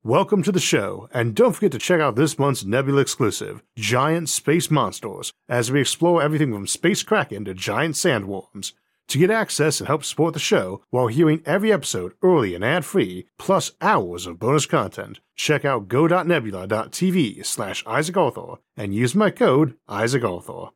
Welcome to the show, and don't forget to check out this month's Nebula exclusive, Giant Space Monsters, as we explore everything from space kraken to giant sandworms. To get access and help support the show while hearing every episode early and ad-free, plus hours of bonus content, check out go.nebula.tv/IsaacArthur and use my code IsaacArthur.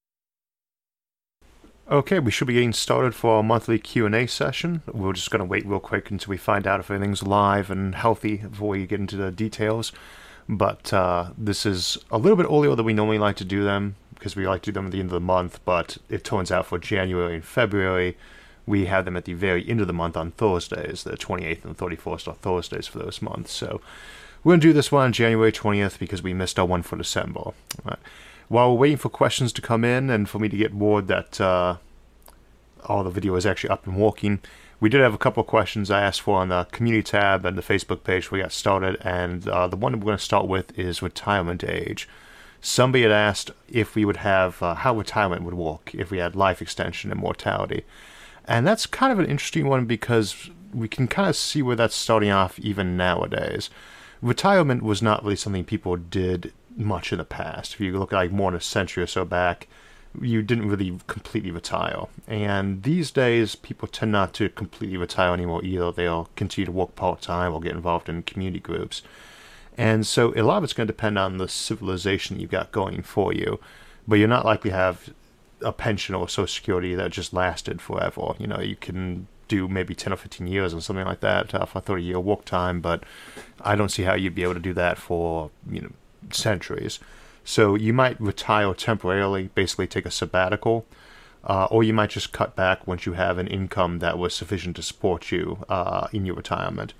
Okay, we should be getting started for our monthly Q&A session. We're just going to wait real quick until we find out if everything's live and healthy before we get into the details. But this is a little bit earlier than we normally like to do them, because we like to do them at the end of the month, but it turns out for January and February, we have them at the very end of the month on Thursdays. The 28th and 31st are Thursdays for those months. So we're going to do this one on January 20th because we missed our one for December. All right. While we're waiting for questions to come in and for me to get word that all the video is actually up and working, we did have a couple of questions I asked for on the community tab and the Facebook page where we got started, and the one that we're going to start with is retirement age. Somebody had asked if we would have how retirement would work if we had life extension and mortality. And that's kind of an interesting one because we can kind of see where that's starting off even nowadays. Retirement was not really something people did much in the past. If you look at like more than a century or so back, you didn't really completely retire. And these days, people tend not to completely retire anymore either. They'll continue to work part-time or get involved in community groups. And so a lot of it's going to depend on the civilization you've got going for you. But you're not likely to have a pension or Social Security that just lasted forever. You know, you can do maybe 10 or 15 years or something like that for a 30-year work time, but I don't see how you'd be able to do that for, centuries. So you might retire temporarily, basically take a sabbatical, or you might just cut back once you have an income that was sufficient to support you in your retirement.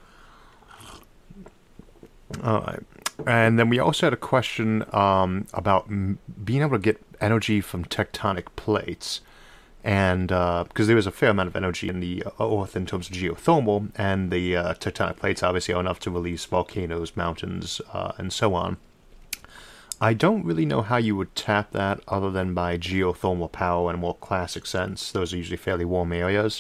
All right. And then we also had a question about being able to get energy from tectonic plates. And because there is a fair amount of energy in the Earth in terms of geothermal, and the tectonic plates obviously are enough to release volcanoes, mountains, and so on. I don't really know how you would tap that other than by geothermal power in a more classic sense. Those are usually fairly warm areas.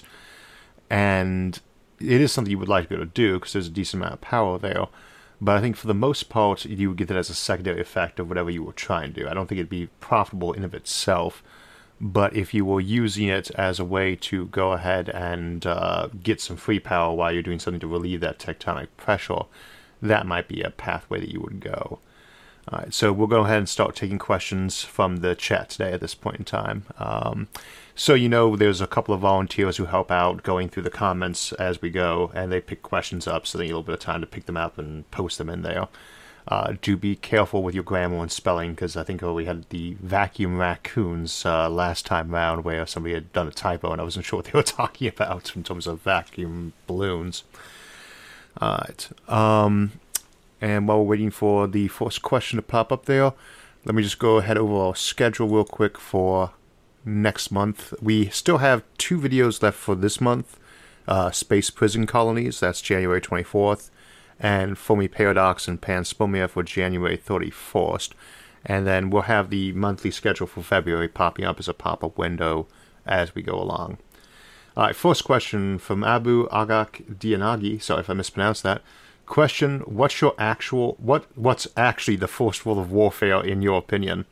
And it is something you would like to be able to do because there's a decent amount of power there. But I think for the most part, you would get that as a secondary effect of whatever you were trying to do. I don't think it'd be profitable in of itself. But if you were using it as a way to go ahead and get some free power while you're doing something to relieve that tectonic pressure, that might be a pathway that you would go. All right, so we'll go ahead and start taking questions from the chat today at this point in time. So there's a couple of volunteers who help out going through the comments as we go, and they pick questions up, so they need a little bit of time to pick them up and post them in there. Do be careful with your grammar and spelling, because I think we had the vacuum raccoons last time around where somebody had done a typo, and I wasn't sure what they were talking about in terms of vacuum balloons. All right. And while we're waiting for the first question to pop up there, let me just go ahead over our schedule real quick for next month. We still have 2 videos left for this month. Space Prison Colonies, that's January 24th, and Fermi Paradox and Panspermia for January 31st. And then we'll have the monthly schedule for February popping up as a pop-up window as we go along. All right, first question from Abu Agak Dianagi. Sorry if I mispronounced that. Question: what's actually the first rule of warfare in your opinion?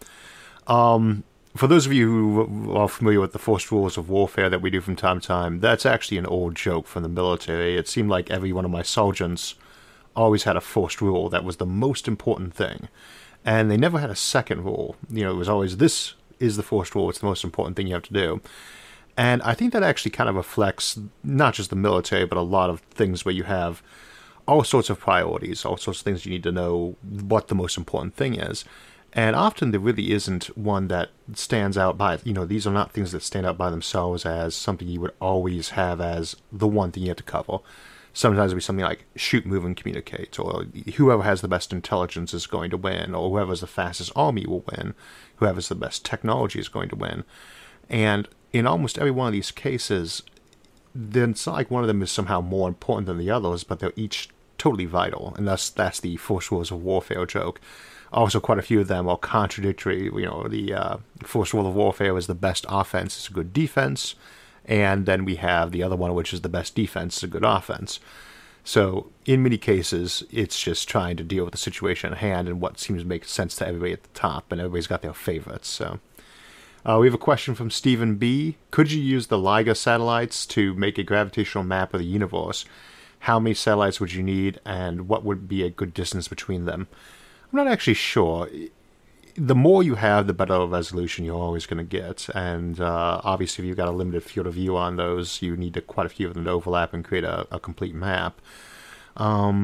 For those of you who are familiar with the first rules of warfare that we do from time to time, that's actually an old joke from the military. It seemed like every one of my sergeants always had a first rule that was the most important thing, and they never had a second rule. It was always, this is the first rule, it's the most important thing you have to do. And I think that actually kind of reflects not just the military, but a lot of things where you have all sorts of priorities, all sorts of things you need to know what the most important thing is. And often there really isn't one that stands out by, these are not things that stand out by themselves as something you would always have as the one thing you have to cover. Sometimes it'll be something like shoot, move, and communicate, or whoever has the best intelligence is going to win, or whoever has the fastest army will win, whoever has the best technology is going to win. And in almost every one of these cases, then it's not like one of them is somehow more important than the others, but they're each totally vital, and that's the first rules of warfare joke. Also, quite a few of them are contradictory. The first rule of warfare is the best offense is a good defense, and then we have the other one, which is the best defense is a good offense. So in many cases, it's just trying to deal with the situation at hand and what seems to make sense to everybody at the top, and everybody's got their favorites. So we have a question from Stephen B. Could you use the LIGO satellites to make a gravitational map of the universe? How many satellites would you need, and what would be a good distance between them? I'm not actually sure. The more you have, the better resolution you're always going to get. And obviously, if you've got a limited field of view on those, you need quite a few of them to overlap and create a complete map. It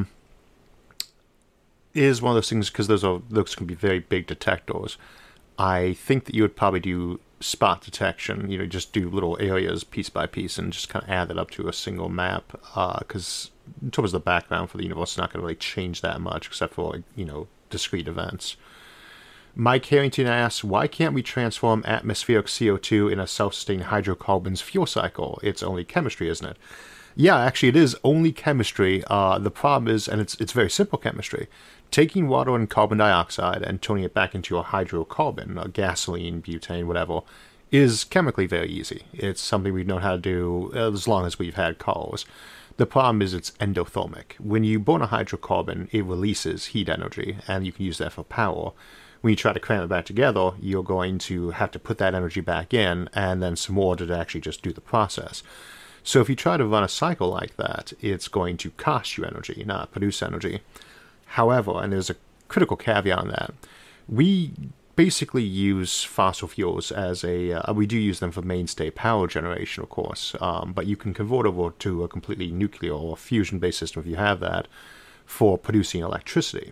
is one of those things, because those can be very big detectors. I think that you would probably do spot detection, just do little areas piece by piece and just kind of add that up to a single map, because in terms of the background for the universe, it's not going to really change that much except for, discrete events. Mike Harrington asks, why can't we transform atmospheric CO2 in a self-sustaining hydrocarbons fuel cycle? It's only chemistry, isn't it? Yeah, actually, it is only chemistry. The problem is, and it's very simple chemistry, taking water and carbon dioxide and turning it back into a hydrocarbon, gasoline, butane, whatever, is chemically very easy. It's something we've known how to do as long as we've had cars. The problem is it's endothermic. When you burn a hydrocarbon, it releases heat energy, and you can use that for power. When you try to cram it back together, you're going to have to put that energy back in, and then some more to actually just do the process. So if you try to run a cycle like that, it's going to cost you energy, not produce energy. However, and there's a critical caveat on that, we basically use fossil fuels as we do use them for mainstay power generation, of course, but you can convert over to a completely nuclear or fusion-based system if you have that for producing electricity.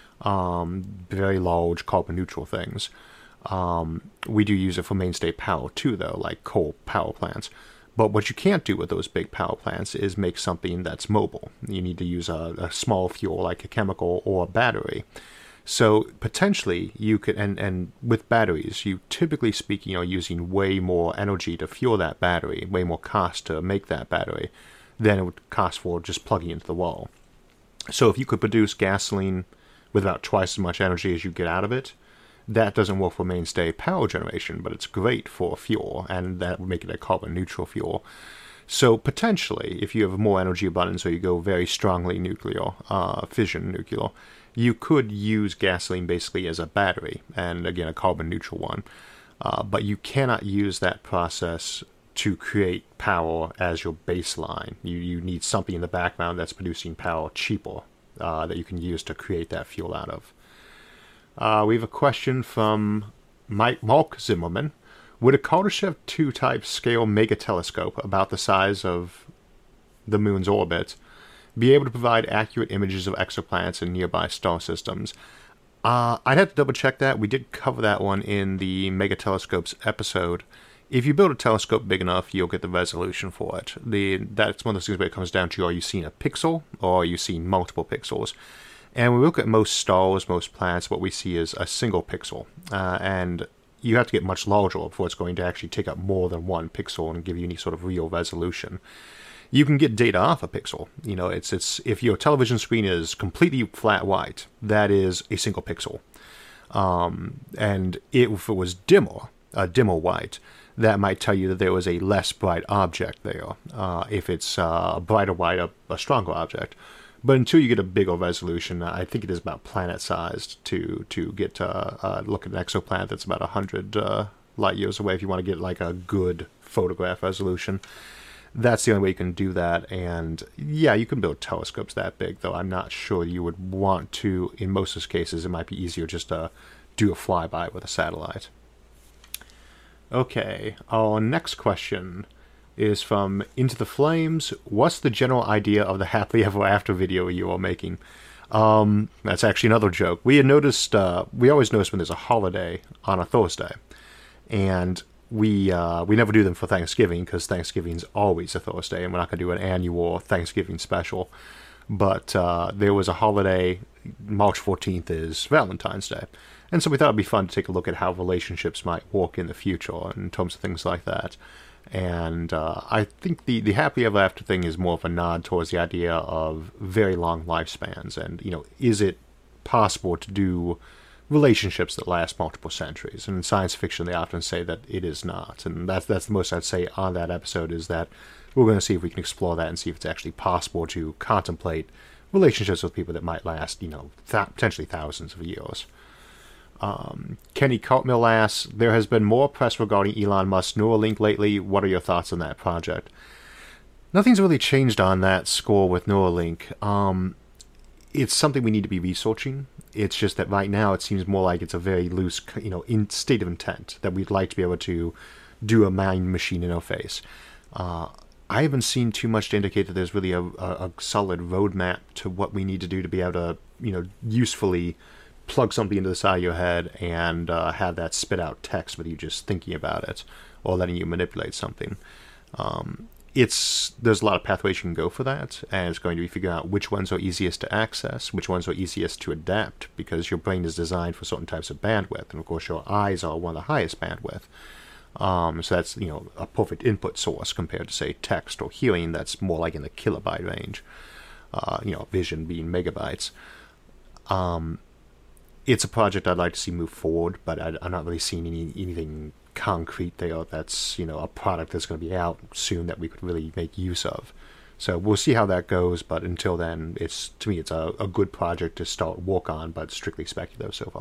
Very large carbon-neutral things. We do use it for mainstay power too, though, like coal power plants. But what you can't do with those big power plants is make something that's mobile. You need to use a small fuel like a chemical or a battery. So potentially you could, and with batteries, you typically speaking are using way more energy to fuel that battery, way more cost to make that battery than it would cost for just plugging into the wall. So if you could produce gasoline with about twice as much energy as you get out of it, that doesn't work for mainstay power generation, but it's great for fuel, and that would make it a carbon-neutral fuel. So potentially, if you have more energy abundance or you go very strongly nuclear, fission nuclear, you could use gasoline basically as a battery, and again, a carbon-neutral one. But you cannot use that process to create power as your baseline. You need something in the background that's producing power cheaper that you can use to create that fuel out of. We have a question from Mark Zimmerman. Would a Kardashev 2 type scale mega telescope about the size of the moon's orbit be able to provide accurate images of exoplanets and nearby star systems? I'd have to double check that. We did cover that one in the mega telescopes episode. If you build a telescope big enough, you'll get the resolution for it. That's one of those things where it comes down to, are you seeing a pixel or are you seeing multiple pixels? And when we look at most stars, most planets, what we see is a single pixel. And you have to get much larger before it's going to actually take up more than one pixel and give you any sort of real resolution. You can get data off a pixel. It's if your television screen is completely flat white, that is a single pixel. And if it was a dimmer white, that might tell you that there was a less bright object there. If it's a brighter white, a stronger object. But until you get a bigger resolution, I think it is about planet-sized to get look at an exoplanet that's about 100 light years away if you want to get like a good photograph resolution. That's the only way you can do that. And yeah, you can build telescopes that big, though I'm not sure you would want to. In most of those cases, it might be easier just to do a flyby with a satellite. Okay, our next question is from Into the Flames. What's the general idea of the Happily Ever After video you are making? That's actually another joke. We had noticed, we always notice when there's a holiday on a Thursday. And we never do them for Thanksgiving, because Thanksgiving's always a Thursday, and we're not going to do an annual Thanksgiving special. But there was a holiday, March 14th is Valentine's Day. And so we thought it'd be fun to take a look at how relationships might work in the future in terms of things like that. And I think the Happily Ever After thing is more of a nod towards the idea of very long lifespans. And, is it possible to do relationships that last multiple centuries. And in science fiction, they often say that it is not. And that's the most I'd say on that episode, is that we're going to see if we can explore that and see if it's actually possible to contemplate relationships with people that might last, potentially thousands of years. Kenny Cartmill asks, there has been more press regarding Elon Musk's Neuralink lately. What are your thoughts on that project? Nothing's really changed on that score with Neuralink. It's something we need to be researching. It's just that right now it seems more like it's a very loose, in state of intent that we'd like to be able to do a mind-machine interface. I haven't seen too much to indicate that there's really a solid roadmap to what we need to do to be able to, usefully plug something into the side of your head and have that spit out text with you just thinking about it or letting you manipulate something. There's a lot of pathways you can go for that, and it's going to be figuring out which ones are easiest to access, which ones are easiest to adapt, because your brain is designed for certain types of bandwidth, and of course your eyes are one of the highest bandwidth. So that's, a perfect input source compared to, say, text or hearing that's more like in the kilobyte range, vision being megabytes. It's a project I'd like to see move forward, but I'm not really seeing anything concrete there that's, a product that's going to be out soon that we could really make use of. So we'll see how that goes, but until then, to me, it's a good project to start work on, but strictly speculative so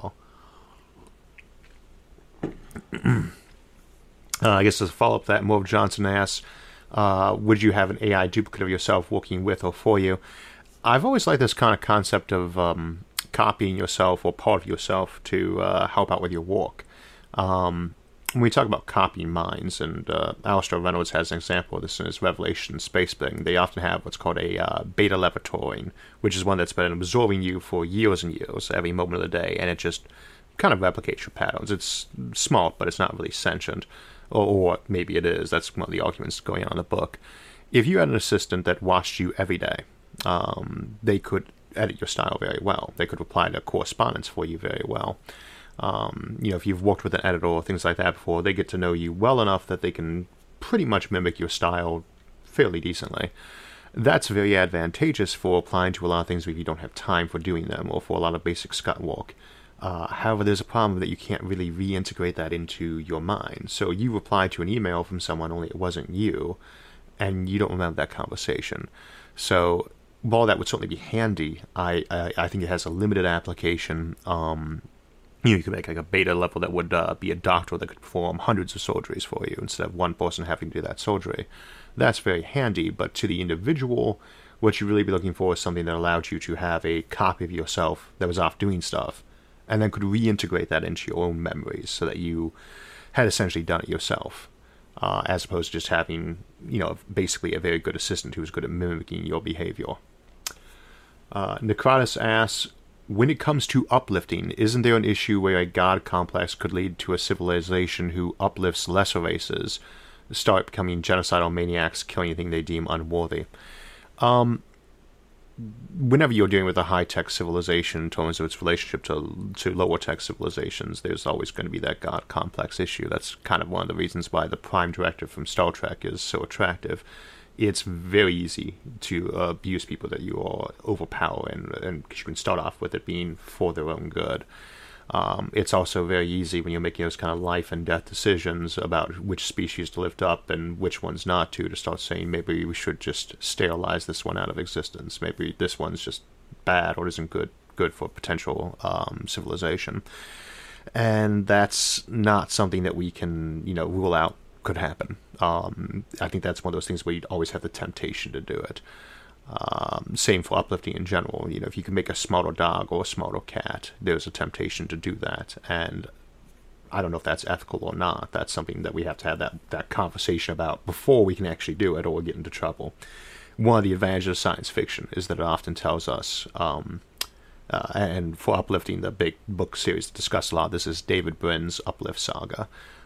far. I guess as a follow-up to that, Morv Johnson asks, would you have an AI duplicate of yourself working with or for you? I've always liked this kind of concept of copying yourself or part of yourself to help out with your work. When we talk about copying minds, and Alistair Reynolds has an example of this in his Revelation Space thing, they often have what's called a beta levatoring, which is one that's been absorbing you for years and years, every moment of the day, and it just kind of replicates your patterns. It's smart, but it's not really sentient. Or maybe it is. That's one of the arguments going on in the book. If you had an assistant that watched you every day, they could edit your style very well. They could reply to correspondence for you very well. If you've worked with an editor or things like that before, they get to know you well enough that they can pretty much mimic your style fairly decently. That's very advantageous for applying to a lot of things if you don't have time for doing them, or for a lot of basic scut work. However, there's a problem that you can't really reintegrate that into your mind. So you reply to an email from someone, only it wasn't you, and you don't remember that conversation. So while that would certainly be handy, I think it has a limited application. You could make like a beta level that would be a doctor that could perform hundreds of surgeries for you instead of one person having to do that surgery. That's very handy, but to the individual, what you really be looking for is something that allowed you to have a copy of yourself that was off doing stuff, and then could reintegrate that into your own memories so that you had essentially done it yourself, as opposed to just having, basically a very good assistant who was good at mimicking your behavior. Necrotis asks, when it comes to uplifting, isn't there an issue where a god complex could lead to a civilization who uplifts lesser races, start becoming genocidal maniacs, killing anything they deem unworthy? Whenever you're dealing with a high-tech civilization in terms of its relationship to lower-tech civilizations, there's always going to be that god complex issue. That's kind of one of the reasons why the Prime Directive from Star Trek is so attractive. It's very easy to abuse people that you are overpower, and you can start off with it being for their own good. It's also very easy when you're making those kind of life and death decisions about which species to lift up and which ones not to start saying maybe we should just sterilize this one out of existence. Maybe this one's just bad or isn't good for potential civilization. And that's not something that we can, rule out could happen. I think that's one of those things where you'd always have the temptation to do it. Same for uplifting in general. If you can make a smarter dog or a smarter cat, there's a temptation to do that. And I don't know if that's ethical or not. That's something that we have to have that conversation about before we can actually do it or get into trouble. One of the advantages of science fiction is that it often tells us, and for uplifting, the big book series that discuss a lot of this is David Brin's Uplift Saga.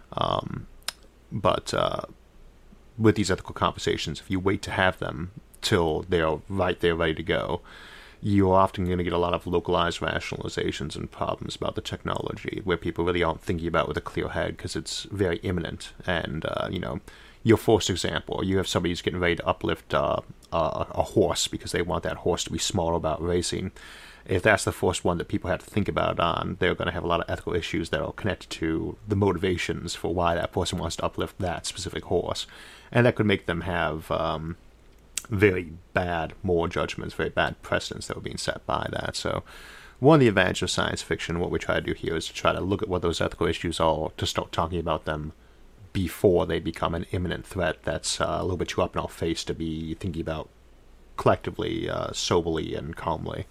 But with these ethical conversations, if you wait to have them till they're right there ready to go, you're often going to get a lot of localized rationalizations and problems about the technology where people really aren't thinking about it with a clear head because it's very imminent, and your first example, you have somebody who's getting ready to uplift a horse because they want that horse to be smart about racing. If that's the first one that people have to think about on, they're going to have a lot of ethical issues that are connected to the motivations for why that person wants to uplift that specific horse. And that could make them have very bad moral judgments, very bad precedents that were being set by that. So one of the advantages of science fiction, what we try to do here, is to try to look at what those ethical issues are, to start talking about them before they become an imminent threat that's a little bit too up in our face to be thinking about collectively, soberly, and calmly.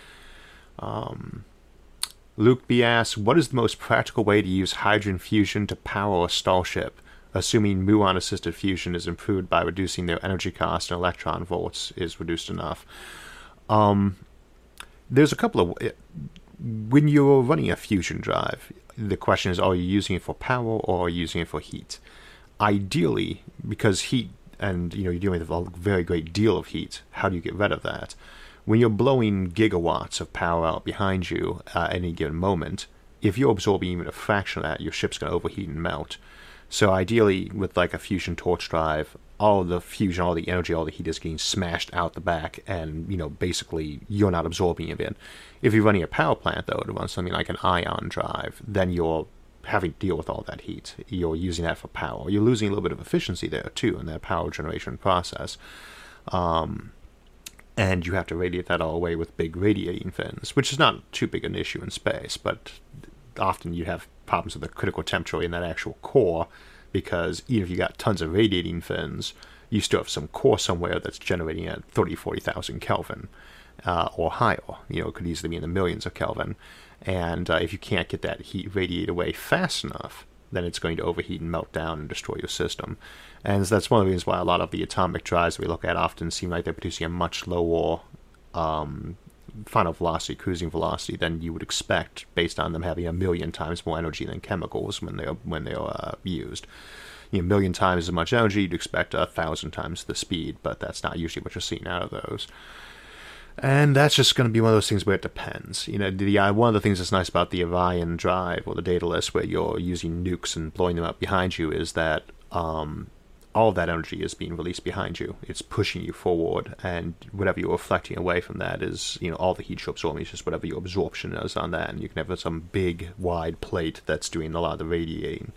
Luke B. asks, what is the most practical way to use hydrogen fusion to power a starship, assuming muon-assisted fusion is improved by reducing their energy cost and electron volts is reduced enough? There's a couple of... When you're running a fusion drive, the question is, are you using it for power or are you using it for heat? Ideally, because heat, and you're dealing with a very great deal of heat, how do you get rid of that? When you're blowing gigawatts of power out behind you at any given moment, if you're absorbing even a fraction of that, your ship's going to overheat and melt. So ideally, with like a fusion torch drive, all the fusion, all the energy, all the heat is getting smashed out the back, and basically you're not absorbing it in. If you're running a power plant, though, to run something like an ion drive, then you're having to deal with all that heat. You're using that for power. You're losing a little bit of efficiency there, too, in that power generation process. And you have to radiate that all away with big radiating fins, which is not too big an issue in space, but often you have problems with the critical temperature in that actual core, because even if you got tons of radiating fins, you still have some core somewhere that's generating at 40,000 Kelvin or higher. It could easily be in the millions of Kelvin. And if you can't get that heat radiate away fast enough, then it's going to overheat and melt down and destroy your system. And that's one of the reasons why a lot of the atomic drives that we look at often seem like they're producing a much lower final velocity, cruising velocity, than you would expect based on them having 1,000,000 times more energy than chemicals when they're used. 1,000,000 times as much energy, you'd expect 1,000 times the speed, but that's not usually what you're seeing out of those. And that's just going to be one of those things where it depends. One of the things that's nice about the Orion drive or the Daedalus, where you're using nukes and blowing them up behind you, is that all of that energy is being released behind you. It's pushing you forward, and whatever you're reflecting away from that is, all the heat you're absorbing is just whatever your absorption is on that, and you can have some big, wide plate that's doing a lot of the radiating.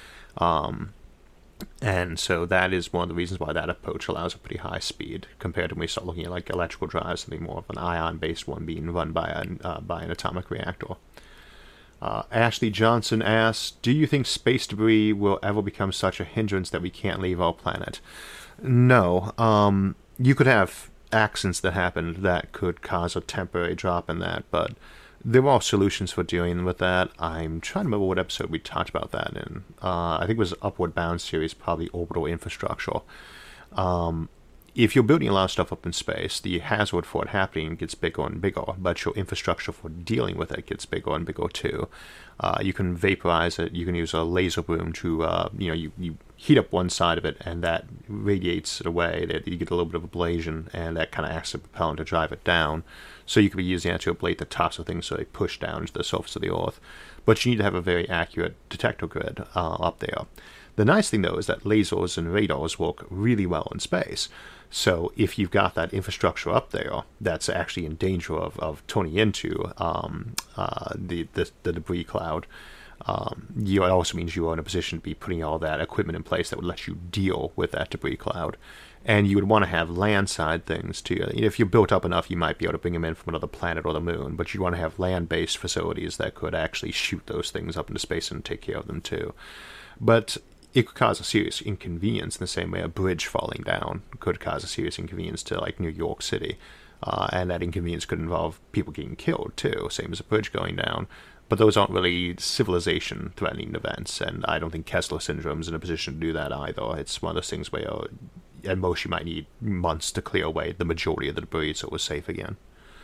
And so that is one of the reasons why that approach allows a pretty high speed compared to when we start looking at like electrical drives, something more of an ion-based one being run by an atomic reactor. Ashley Johnson asks, do you think space debris will ever become such a hindrance that we can't leave our planet? No. You could have accidents that happen that could cause a temporary drop in that, but there are solutions for dealing with that. I'm trying to remember what episode we talked about that in. I think it was Upward Bound series, probably orbital infrastructure. If you're building a lot of stuff up in space, the hazard for it happening gets bigger and bigger, but your infrastructure for dealing with it gets bigger and bigger too. You can vaporize it. You can use a laser boom to, you heat up one side of it, and that radiates it away. That you get a little bit of ablation, and that kind of acts as a propellant to drive it down. So you could be using that to ablate the tops of things so they push down into the surface of the Earth. But you need to have a very accurate detector grid up there. The nice thing, though, is that lasers and radars work really well in space. So if you've got that infrastructure up there that's actually in danger of turning into the debris cloud, it also means you are in a position to be putting all that equipment in place that would let you deal with that debris cloud. And you would want to have land-side things too. If you're built up enough, you might be able to bring them in from another planet or the moon, but you want to have land-based facilities that could actually shoot those things up into space and take care of them too. But it could cause a serious inconvenience in the same way a bridge falling down could cause a serious inconvenience to like New York City. And that inconvenience could involve people getting killed too, same as a bridge going down. But those aren't really civilization-threatening events, and I don't think Kessler Syndrome's in a position to do that either. It's one of those things where at most you might need months to clear away the majority of the debris so it was safe again.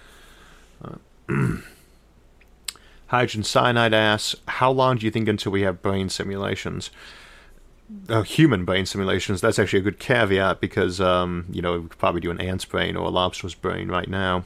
Hydrogen Cyanide asks, how long do you think until we have brain simulations? Human brain simulations, that's actually a good caveat because, we could probably do an ant's brain or a lobster's brain right now.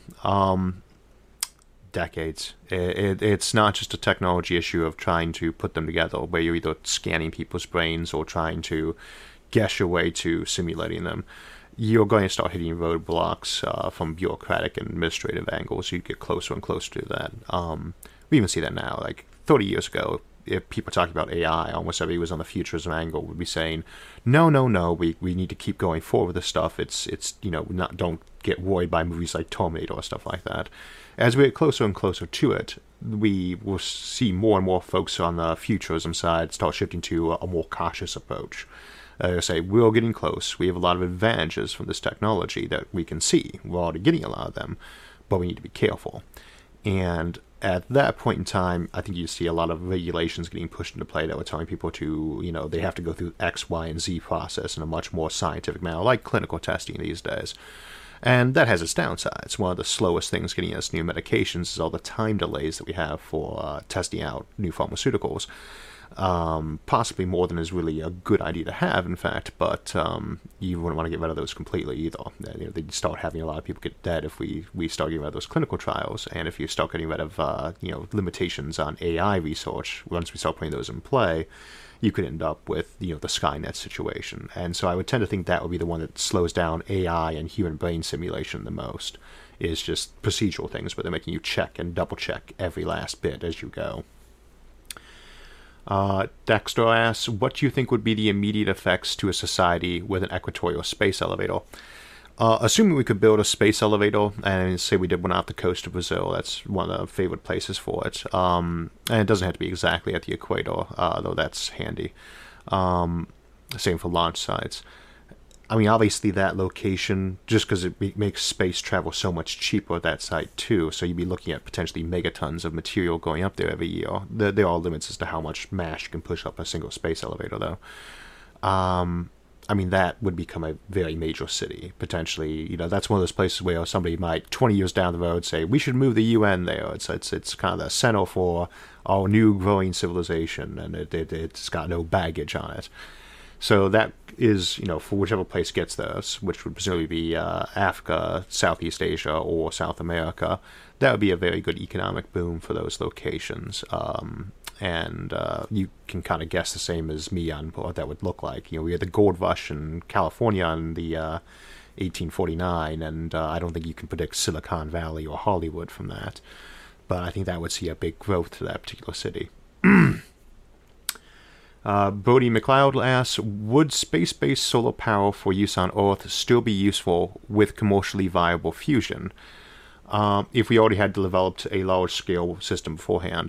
Decades. It's not just a technology issue of trying to put them together where you're either scanning people's brains or trying to guess your way to simulating them, you're going to start hitting roadblocks from bureaucratic and administrative angles. You get closer and closer to that. We even see that now. Like 30 years ago, if people talking about AI, almost everybody was on the futurism angle would be saying, no, we need to keep going forward with this stuff. It's don't get worried by movies like Terminator or stuff like that. As we get closer and closer to it, we will see more and more folks on the futurism side start shifting to a more cautious approach. Say, we're getting close. We have a lot of advantages from this technology that we can see. We're already getting a lot of them, but we need to be careful. And at that point in time, I think you see a lot of regulations getting pushed into play that were telling people to, they have to go through X, Y, and Z process in a much more scientific manner, like clinical testing these days. And that has its downsides. One of the slowest things getting us new medications is all the time delays that we have for testing out new pharmaceuticals. Possibly more than is really a good idea to have, in fact, but you wouldn't want to get rid of those completely either. They'd start having a lot of people get dead if we start getting rid of those clinical trials, and if you start getting rid of limitations on AI research, once we start putting those in play, you could end up with the Skynet situation. And so I would tend to think that would be the one that slows down AI and human brain simulation the most, is just procedural things where they're making you check and double check every last bit as you go. Dexter asks, what do you think would be the immediate effects to a society with an equatorial space elevator? Assuming we could build a space elevator, and say we did one off the coast of Brazil, that's one of the favorite places for it. And it doesn't have to be exactly at the equator, though that's handy. Same for launch sites. I mean, obviously that location, just because it makes space travel so much cheaper at that site too, so you'd be looking at potentially megatons of material going up there every year. There are limits as to how much mass you can push up a single space elevator, though. I mean, that would become a very major city, potentially. That's one of those places where somebody might, 20 years down the road, say, we should move the UN there. It's kind of the center for our new growing civilization, and it's got no baggage on it. So that is, for whichever place gets those, which would presumably be Africa, Southeast Asia, or South America, that would be a very good economic boom for those locations. And you can kind of guess the same as me on what that would look like. We had the gold rush in California in the 1849, and I don't think you can predict Silicon Valley or Hollywood from that. But I think that would see a big growth to that particular city. Bodie McLeod asks, would space-based solar power for use on Earth still be useful with commercially viable fusion if we already had developed a large-scale system beforehand?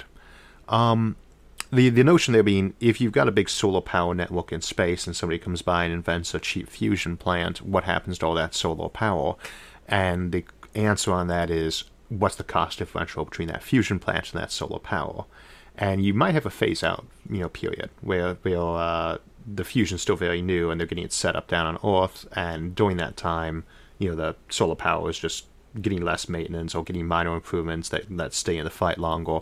The notion there being, if you've got a big solar power network in space and somebody comes by and invents a cheap fusion plant, what happens to all that solar power? And the answer on that is, what's the cost differential between that fusion plant and that solar power? And you might have a phase-out, period, where the fusion's still very new and they're getting it set up down on Earth, and during that time, the solar power is just getting less maintenance or getting minor improvements that stay in the fight longer.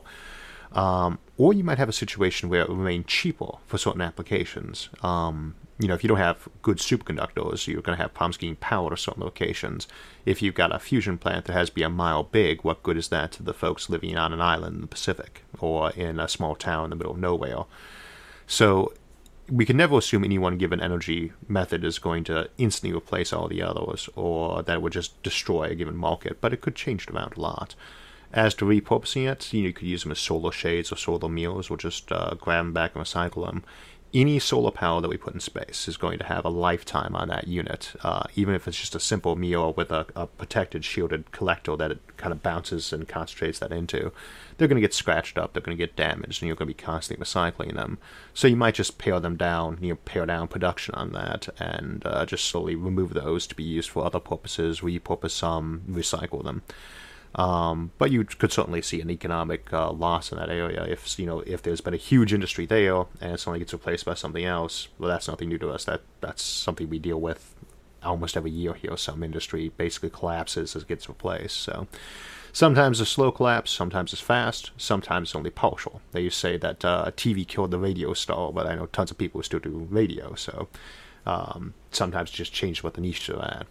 Or you might have a situation where it will remain cheaper for certain applications. If you don't have good superconductors, you're going to have problems getting power to certain locations. If you've got a fusion plant that has to be a mile big, what good is that to the folks living on an island in the Pacific or in a small town in the middle of nowhere? So we can never assume any one given energy method is going to instantly replace all the others, or that it would just destroy a given market, but it could change it around a lot. As to repurposing it, you could use them as solar shades or solar mirrors, or just grab them back and recycle them. Any solar power that we put in space is going to have a lifetime on that unit, even if it's just a simple mirror with a protected, shielded collector that it kind of bounces and concentrates that into. They're going to get scratched up, they're going to get damaged, and you're going to be constantly recycling them. So you might just pare them down, pare down production on that, and just slowly remove those to be used for other purposes, repurpose some, recycle them. But you could certainly see an economic loss in that area if there's been a huge industry there and it suddenly gets replaced by something else. Well, that's nothing new to us. That's something we deal with almost every year here. Some industry basically collapses as it gets replaced. So sometimes it's a slow collapse, sometimes it's fast, sometimes it's only partial. They used to say that TV killed the radio star, but I know tons of people who still do radio. So sometimes just change what the niche are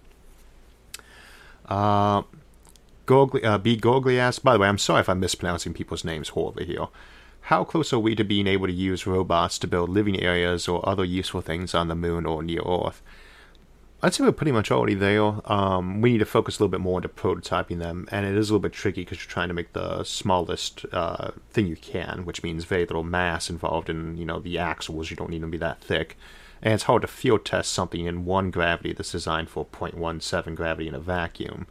at. B. Gorgly asks, by the way, I'm sorry if I'm mispronouncing people's names horribly here. how close are we to being able to use robots to build living areas or other useful things on the moon or near Earth? I'd say we're pretty much already there. We need to focus a little bit more into prototyping them, and it is a little bit tricky because you're trying to make the smallest thing you can, which means very little mass involved in, the axles. You don't need them to be that thick. And it's hard to field test something in 1 gravity that's designed for 0.17 gravity in a vacuum.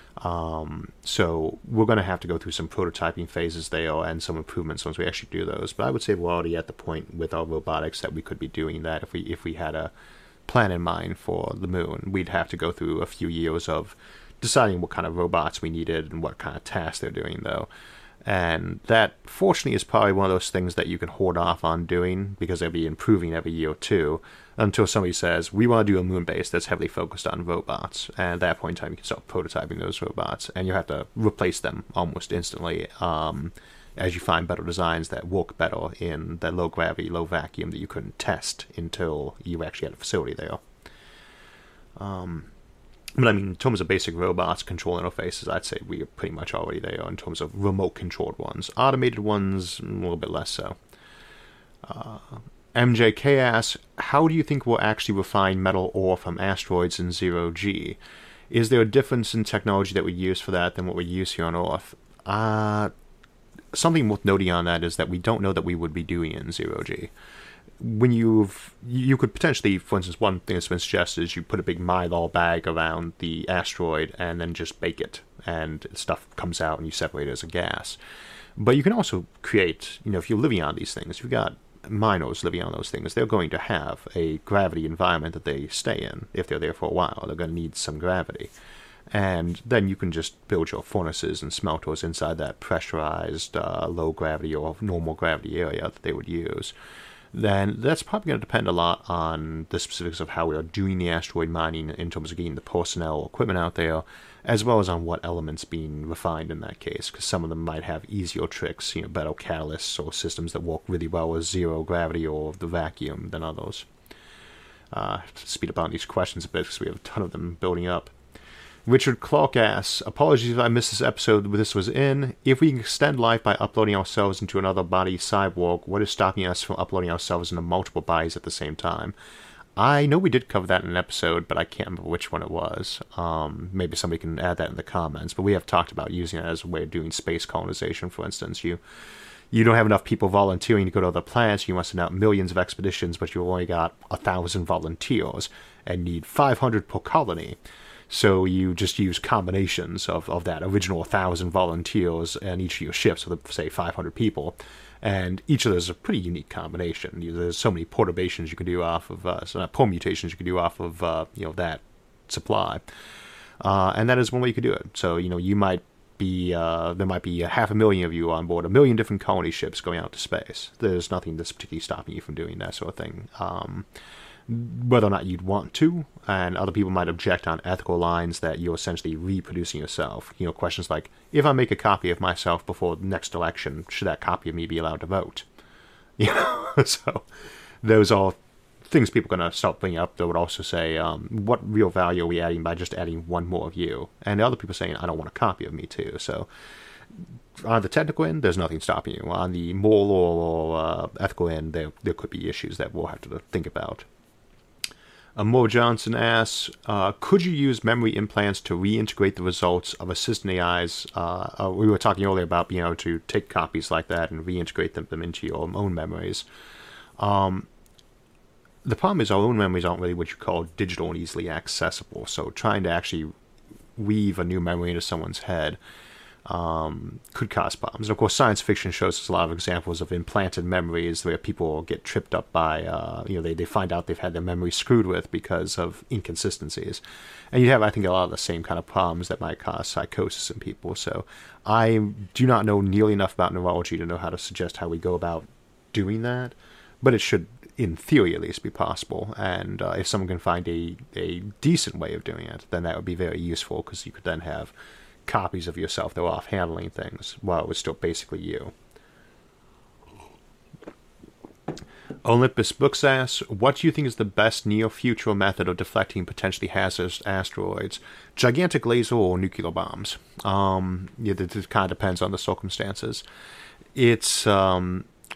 So we're going to have to go through some prototyping phases there and some improvements once we actually do those. But I would say we're already at the point with our robotics that we could be doing that if we had a plan in mind for the moon. We'd have to go through a few years of deciding what kind of robots we needed and what kind of tasks they're doing, though. And that, fortunately, is probably one of those things that you can hold off on doing because they'll be improving every year or two until somebody says, we want to do a moon base that's heavily focused on robots. And at that point in time, you can start prototyping those robots, and you have to replace them almost instantly as you find better designs that work better in that low gravity, low vacuum that you couldn't test until you actually had a facility there. But I mean, in terms of basic robots, control interfaces, I'd say we are pretty much already there in terms of remote-controlled ones. Automated ones, a little bit less so. MJK asks, how do you think we'll actually refine metal ore from asteroids in zero-G? Is there a difference in technology that we use for that than what we use here on Earth? Something worth noting on that is that we don't know that we would be doing it in zero-G. When you could potentially, for instance, one thing that's been suggested is you put a big Mylar bag around the asteroid and then just bake it, and stuff comes out and you separate it as a gas. But you can also create, if you're living on these things, you've got miners living on those things, they're going to have a gravity environment that they stay in. If they're there for a while, they're going to need some gravity. And then you can just build your furnaces and smelters inside that pressurized low gravity or normal gravity area that they would use. Then that's probably going to depend a lot on the specifics of how we are doing the asteroid mining in terms of getting the personnel or equipment out there, as well as on what elements being refined in that case, because some of them might have easier tricks, better catalysts or systems that work really well with zero gravity or the vacuum than others. To speed up on these questions a bit because we have a ton of them building up. Richard Clark asks, apologies if I missed this episode where this was in. If we can extend life by uploading ourselves into another body cyborg, what is stopping us from uploading ourselves into multiple bodies at the same time? I know we did cover that in an episode, but I can't remember which one it was. Maybe somebody can add that in the comments, but we have talked about using it as a way of doing space colonization, for instance. You don't have enough people volunteering to go to other planets. You want to send out millions of expeditions, but you've only got 1,000 volunteers and need 500 per colony. So you just use combinations of that original 1,000 volunteers and each of your ships with, say, 500 people. And each of those is a pretty unique combination. There's so many perturbations you can do off of, permutations you can do off of, that supply. And that is one way you could do it. So, you might be, there might be 500,000 of you on board, 1 million different colony ships going out to space. There's nothing that's particularly stopping you from doing that sort of thing. Whether or not you'd want to, and other people might object on ethical lines that you're essentially reproducing yourself. Questions like, if I make a copy of myself before the next election, should that copy of me be allowed to vote? So those are things people are going to start bringing up. They would also say, what real value are we adding by just adding one more of you? And the other people saying, I don't want a copy of me too. So on the technical end, there's nothing stopping you. On the moral or ethical end, there could be issues that we'll have to think about. Mo Johnson asks, could you use memory implants to reintegrate the results of assistant AIs? We were talking earlier about being able to take copies like that and reintegrate them into your own memories. The problem is our own memories aren't really what you call digital and easily accessible. So trying to actually weave a new memory into someone's head could cause problems. And of course, science fiction shows us a lot of examples of implanted memories where people get tripped up by, they find out they've had their memory screwed with because of inconsistencies. And you have, I think, a lot of the same kind of problems that might cause psychosis in people. So I do not know nearly enough about neurology to know how to suggest how we go about doing that, but it should, in theory at least, be possible. And if someone can find a decent way of doing it, then that would be very useful, because you could then have copies of yourself that were off handling things while it was still basically you. Olympus Books asks, what do you think is the best near-future method of deflecting potentially hazardous asteroids? Gigantic laser or nuclear bombs? It kind of depends on the circumstances. It's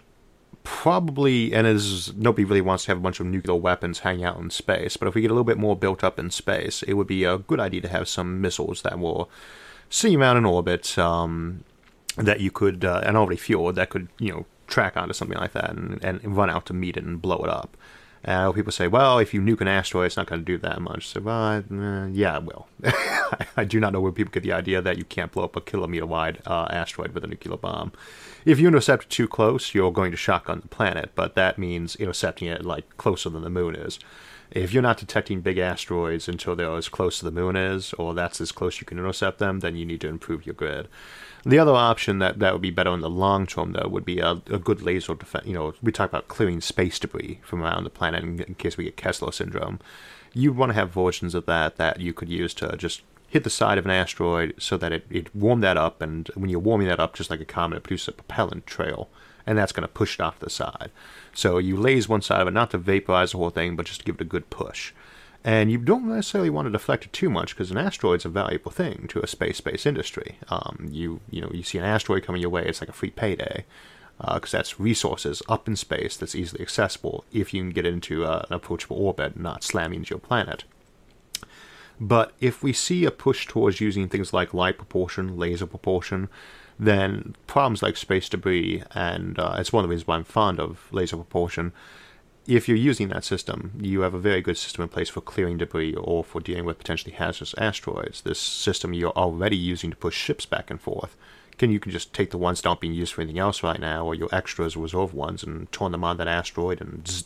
Probably, and as nobody really wants to have a bunch of nuclear weapons hanging out in space, but if we get a little bit more built up in space, it would be a good idea to have some missiles that will see around in orbit, that you could, and already fueled, that could, track onto something like that and run out to meet it and blow it up. People say, well, if you nuke an asteroid, it's not going to do that much. So, yeah, it will. I do not know where people get the idea that you can't blow up a kilometer-wide asteroid with a nuclear bomb. If you intercept it too close, you're going to shotgun the planet, but that means intercepting it, closer than the moon is. If you're not detecting big asteroids until they're as close to the moon is, or that's as close you can intercept them, then you need to improve your grid. The other option that would be better in the long term, though, would be a good laser defense. We talk about clearing space debris from around the planet in case we get Kessler syndrome. You'd want to have versions of that you could use to just hit the side of an asteroid so that it warmed that up, and when you're warming that up, just like a comet, it produces a propellant trail, and that's going to push it off the side. So you laze one side of it, not to vaporize the whole thing, but just to give it a good push. And you don't necessarily want to deflect it too much, because an asteroid's a valuable thing to a space-based industry. You see an asteroid coming your way, it's like a free payday, because that's resources up in space that's easily accessible if you can get into an approachable orbit and not slamming into your planet. But if we see a push towards using things like light propulsion, laser propulsion, then problems like space debris, and it's one of the reasons why I'm fond of laser propulsion. If you're using that system, you have a very good system in place for clearing debris or for dealing with potentially hazardous asteroids. This system you're already using to push ships back and forth. You can just take the ones that aren't being used for anything else right now, or your extras or reserve ones, and turn them on that asteroid, and zzz,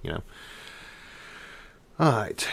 All right.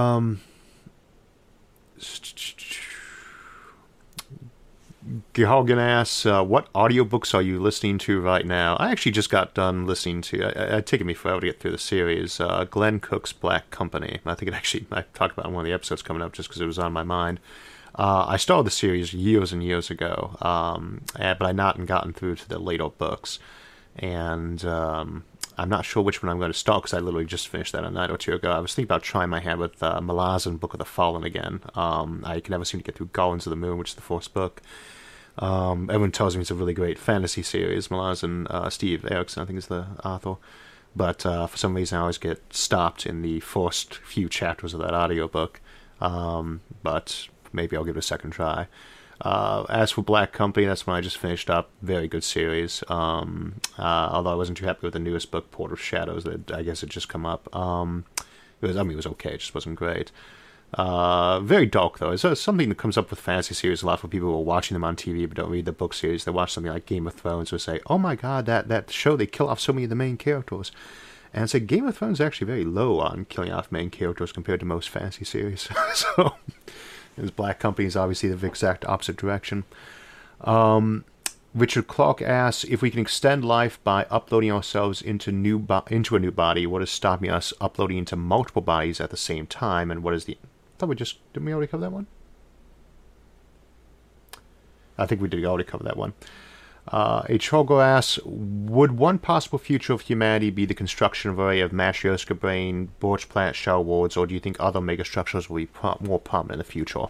Gehalgan asks, what audiobooks are you listening to right now? I actually just got done listening to, it's taken me forever to get through the series, Glenn Cook's Black Company. I think I talked about it in one of the episodes coming up just because it was on my mind. I started the series years and years ago, but I've not gotten through to the later books. And I'm not sure which one I'm going to start, because I literally just finished that a night or two ago. I was thinking about trying my hand with Malazan Book of the Fallen again. I can never seem to get through Garlands of the Moon, which is the first book. Everyone tells me it's a really great fantasy series. Malazan, Steve Erickson, I think, is the author. But for some reason, I always get stopped in the first few chapters of that audiobook. But maybe I'll give it a second try. As for Black Company, that's one I just finished up. Very good series. Although I wasn't too happy with the newest book, Port of Shadows, that I guess had just come up. It was okay. It just wasn't great. Very dark, though. It's something that comes up with fantasy series a lot for people who are watching them on TV but don't read the book series. They watch something like Game of Thrones or say, oh my god, that show, they kill off so many of the main characters. And it's like, Game of Thrones is actually very low on killing off main characters compared to most fantasy series. So, his Black Company is obviously the exact opposite direction. Richard Clark asks, if we can extend life by uploading ourselves into a new body, what is stopping us uploading into multiple bodies at the same time, and what is the... Didn't we already cover that one? I think we did already cover that one. H. Holgo asks, would one possible future of humanity be the construction of an array of Matryoshka brain, Birch Planet shell worlds, or do you think other megastructures will be more prominent in the future?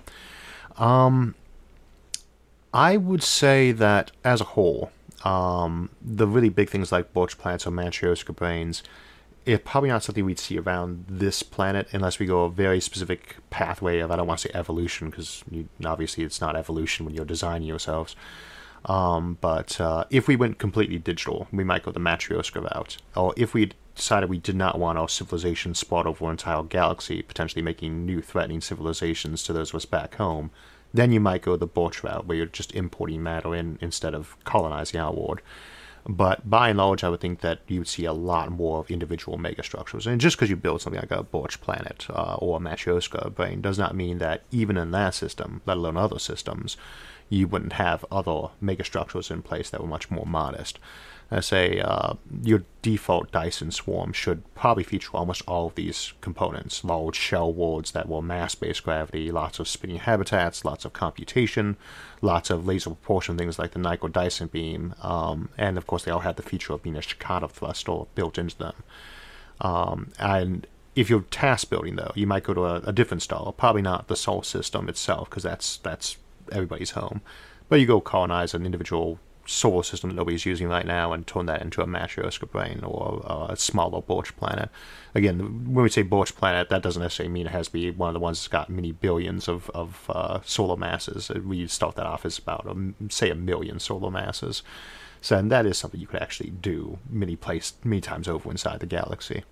I would say that, as a whole, the really big things like Birch Planets or Matryoshka brains, it's probably not something we'd see around this planet unless we go a very specific pathway of, I don't want to say evolution, because obviously it's not evolution when you're designing yourselves. But if we went completely digital, we might go the Matryoshka route. Or if we decided we did not want our civilization spread over an entire galaxy, potentially making new threatening civilizations to those of us back home, then you might go the Birch route, where you're just importing matter in instead of colonizing outward. But by and large, I would think that you would see a lot more of individual megastructures. And just because you build something like a Birch Planet or a Matryoshka brain does not mean that even in that system, let alone other systems, you wouldn't have other megastructures in place that were much more modest. I say your default Dyson swarm should probably feature almost all of these components. Large shell worlds that will mass-based gravity, lots of spinning habitats, lots of computation, lots of laser propulsion things like the Nico Dyson beam, and of course they all have the feature of being a Shkatov thruster built into them. And if you're task building, though, you might go to a different style, probably not the Sol system itself, because that's everybody's home. But you go colonize an individual solar system that nobody's using right now and turn that into a Matryoshka brain or a smaller Borch planet. Again, when we say Borch planet, that doesn't necessarily mean it has to be one of the ones that's got many billions of solar masses. We start that off as about, say, 1 million solar masses. So, and that is something you could actually do many times over inside the galaxy.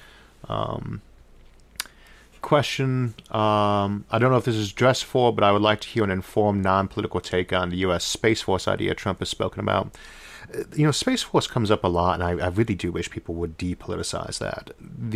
Question, I don't know if this is dressed for, but I would like to hear an informed, non-political take on the U.S. Space Force idea Trump has spoken about. Space Force comes up a lot, and I really do wish people would depoliticize that.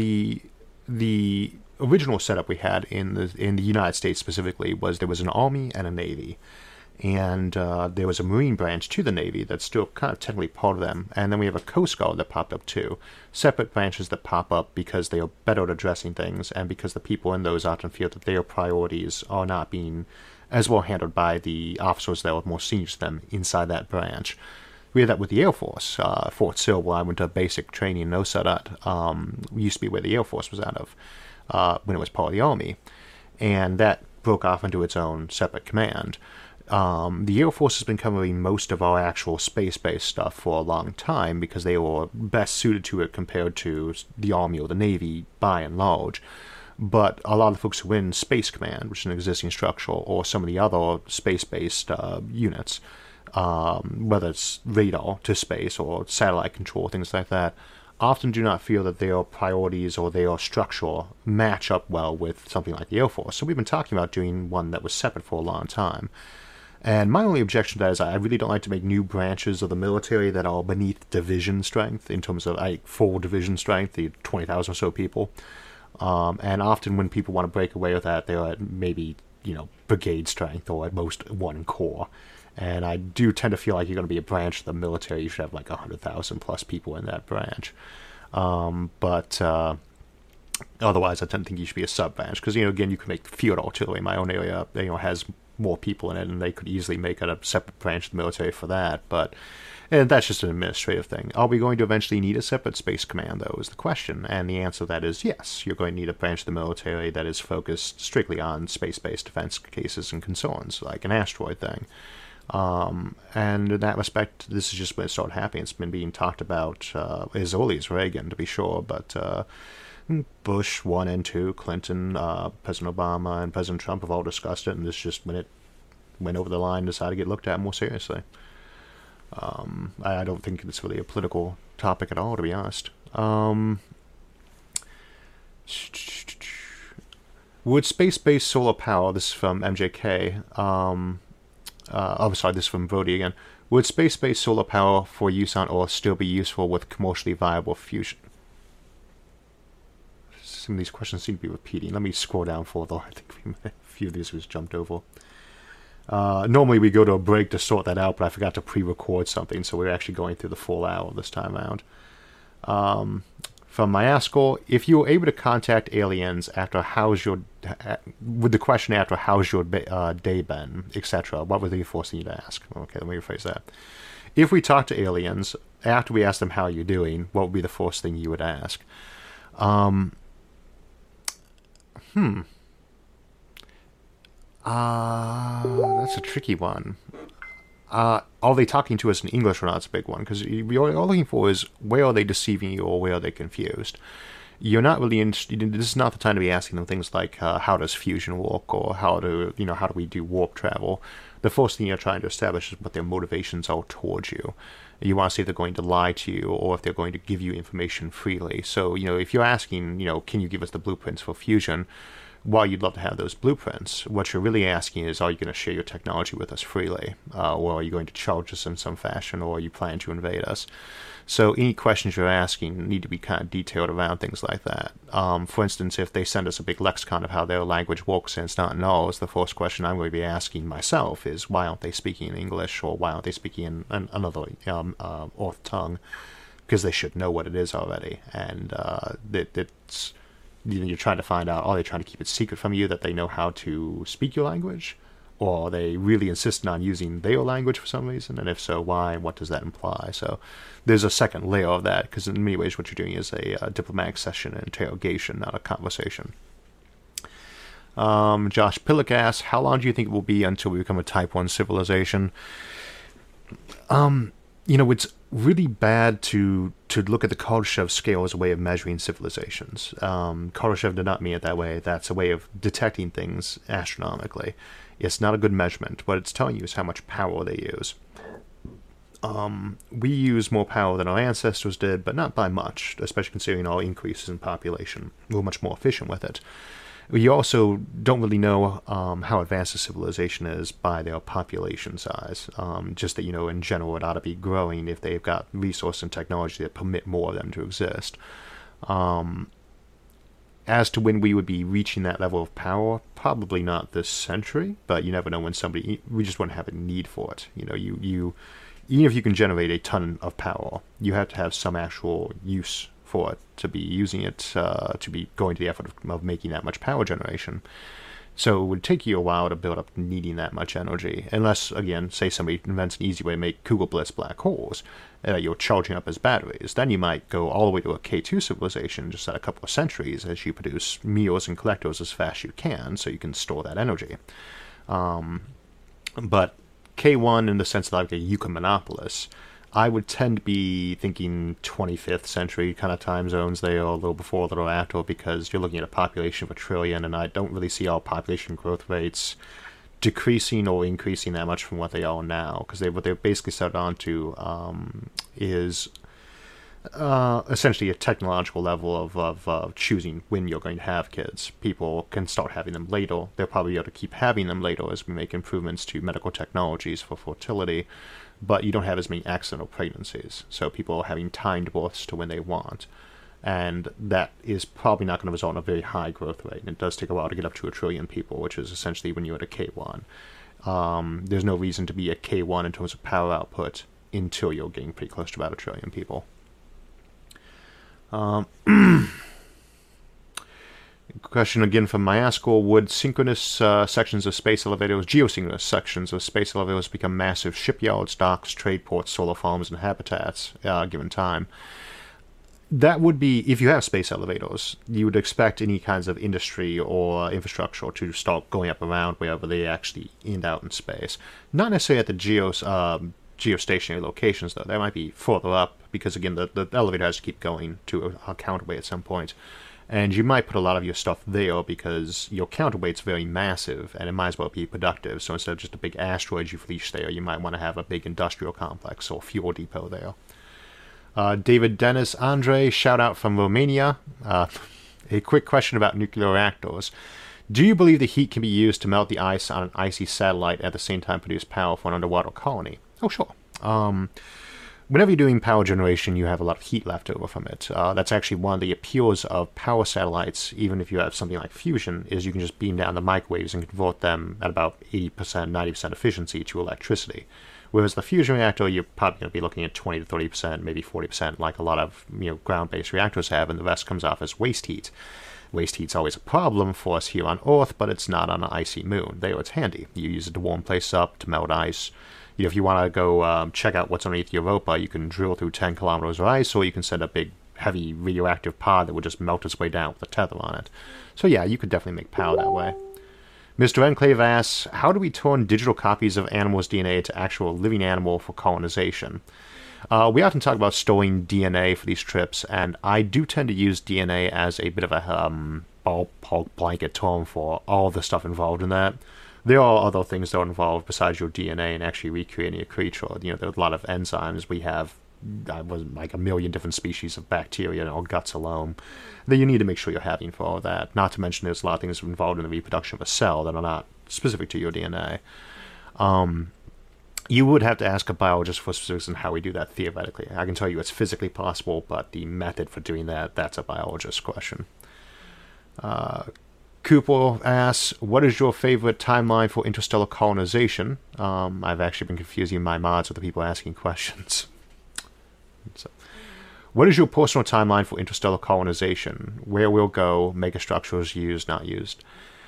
The original setup we had in the United States specifically was there was an Army and a Navy. And there was a Marine branch to the Navy that's still kind of technically part of them. And then we have a Coast Guard that popped up too. Separate branches that pop up because they are better at addressing things and because the people in those often feel that their priorities are not being as well handled by the officers that are more senior to them inside that branch. We had that with the Air Force. Fort Sill, where I went to basic training in Nosadat, used to be where the Air Force was out of when it was part of the Army. And that broke off into its own separate command. The Air Force has been covering most of our actual space-based stuff for a long time because they were best suited to it compared to the Army or the Navy by and large. But a lot of the folks who are in Space Command, which is an existing structure, or some of the other space-based units, whether it's radar to space or satellite control, things like that, often do not feel that their priorities or their structure match up well with something like the Air Force. So we've been talking about doing one that was separate for a long time. And my only objection to that is I really don't like to make new branches of the military that are beneath division strength in terms of full division strength, the 20,000 or so people. And often when people want to break away with that, they're at maybe, brigade strength or at most one corps. And I do tend to feel like you're going to be a branch of the military. You should have like 100,000 plus people in that branch. But otherwise, I tend to think you should be a sub-branch. Because, again, you can make field artillery in my own area, has more people in it, and they could easily make it a separate branch of the military for that. But that's just an administrative thing. Are we going to eventually need a separate space command, though, is the question. And the answer to that is yes. You're going to need a branch of the military that is focused strictly on space-based defense cases and concerns, like an asteroid thing. And in that respect, this is just when it started happening. It's been being talked about as early as Reagan, to be sure, but Bush 1 and 2, Clinton, President Obama, and President Trump have all discussed it, and this just, when it went over the line, decided to get looked at more seriously. I don't think it's really a political topic at all, to be honest. Would space-based solar power, this is from MJK, this is from Brody again. Would space-based solar power for use on Earth still be useful with commercially viable fusion? Some of these questions seem to be repeating. Let me scroll down further. I think a few of these was jumped over. Normally we go to a break to sort that out, but I forgot to pre-record something, so we're actually going through the full hour this time around. From Myasco, if you were able to contact aliens with the question after how's your day been, etc., what would be the first thing you'd ask? Okay, let me rephrase that. If we talk to aliens, after we ask them how you're doing, what would be the first thing you would ask? That's a tricky one. Are they talking to us in English or not? It's a big one, because what you're looking for is where are they deceiving you or where are they confused. You're not really interested. This is not the time to be asking them things like how does fusion work or how do we do warp travel. The first thing you're trying to establish is what their motivations are towards you. You want to see if they're going to lie to you or if they're going to give you information freely. So, if you're asking, can you give us the blueprints for fusion? While you'd love to have those blueprints, what you're really asking is, are you going to share your technology with us freely? Or are you going to charge us in some fashion, or are you planning to invade us? So any questions you're asking need to be kind of detailed around things like that. For instance, if they send us a big lexicon of how their language works and it's not in ours, the first question I'm going to be asking myself is, why aren't they speaking in English, or why aren't they speaking in another Earth tongue? Because they should know what it is already. And it's... You're trying to find out, are they trying to keep it secret from you that they know how to speak your language? Or are they really insisting on using their language for some reason? And if so, why? What does that imply? So there's a second layer of that, because in many ways what you're doing is a diplomatic session, an interrogation, not a conversation. Josh Pillock asks, how long do you think it will be until we become a Type 1 civilization? It's really bad to look at the Kardashev scale as a way of measuring civilizations. Kardashev did not mean it that way. That's a way of detecting things astronomically. It's not a good measurement. What it's telling you is how much power they use. We use more power than our ancestors did, but not by much, especially considering our increases in population. We're much more efficient with it. We also don't really know how advanced a civilization is by their population size. Just that, in general, it ought to be growing if they've got resource and technology that permit more of them to exist. As to when we would be reaching that level of power, probably not this century, but you never know when we just wouldn't have a need for it. Even if you can generate a ton of power, you have to have some actual use for it to be using it, to be going to the effort of making that much power generation. So it would take you a while to build up needing that much energy, unless, again, say somebody invents an easy way to make Kugelblitz black holes that you're charging up as batteries. Then you might go all the way to a K2 civilization just at a couple of centuries as you produce meals and collectors as fast as you can, so you can store that energy. But K1, in the sense of like a Yucca Monopolis, I would tend to be thinking 25th century kind of time zones there, a little before, a little after, because you're looking at a population of 1 trillion, and I don't really see our population growth rates decreasing or increasing that much from what they are now, because what they've basically set on to is essentially a technological level of choosing when you're going to have kids. People can start having them later. They'll probably be able to keep having them later as we make improvements to medical technologies for fertility, but you don't have as many accidental pregnancies. So people are having timed births to when they want. And that is probably not going to result in a very high growth rate. And it does take a while to get up to 1 trillion people, which is essentially when you're at a K1. There's no reason to be at K1 in terms of power output until you're getting pretty close to about 1 trillion people. Question again from Myasco: would synchronous sections of space elevators, geosynchronous sections of space elevators, become massive shipyards, docks, trade ports, solar farms, and habitats given time? That would be, if you have space elevators, you would expect any kinds of industry or infrastructure to start going up around wherever they actually end out in space. Not necessarily at the geostationary locations, though. That might be further up, because, again, the elevator has to keep going to a counterweight at some point. And you might put a lot of your stuff there because your counterweight's very massive, and it might as well be productive. So instead of just a big asteroid you've leashed there, you might want to have a big industrial complex or fuel depot there. David Dennis Andre, shout out from Romania. A quick question about nuclear reactors. Do you believe the heat can be used to melt the ice on an icy satellite at the same time produce power for an underwater colony? Oh, sure. Whenever you're doing power generation, you have a lot of heat left over from it. That's actually one of the appeals of power satellites, even if you have something like fusion, is you can just beam down the microwaves and convert them at about 80%, 90% efficiency to electricity. Whereas the fusion reactor, you're probably going to be looking at 20 to 30%, maybe 40%, like a lot of ground-based reactors have, and the rest comes off as waste heat. Waste heat's always a problem for us here on Earth, but it's not on an icy moon. There, it's handy. You use it to warm places up, to melt ice. If you want to go check out what's underneath Europa, you can drill through 10 kilometers of ice, or you can send a big, heavy radioactive pod that would just melt its way down with a tether on it. So yeah, you could definitely make power that way. Mr. Enclave asks, how do we turn digital copies of animals' DNA into actual living animal for colonization? We often talk about storing DNA for these trips, and I do tend to use DNA as a bit of a ballpark blanket term for all the stuff involved in that. There are other things that are involved besides your DNA and actually recreating a creature. There's a lot of enzymes. We have like 1 million different species of bacteria in our guts alone that you need to make sure you're having for all that. Not to mention there's a lot of things involved in the reproduction of a cell that are not specific to your DNA. You would have to ask a biologist for specifics on how we do that theoretically. I can tell you it's physically possible, but the method for doing that, that's a biologist question. Cooper asks, what is your favorite timeline for interstellar colonization? I've actually been confusing my mods with the people asking questions. So, what is your personal timeline for interstellar colonization? Where we'll go, megastructures used, not used?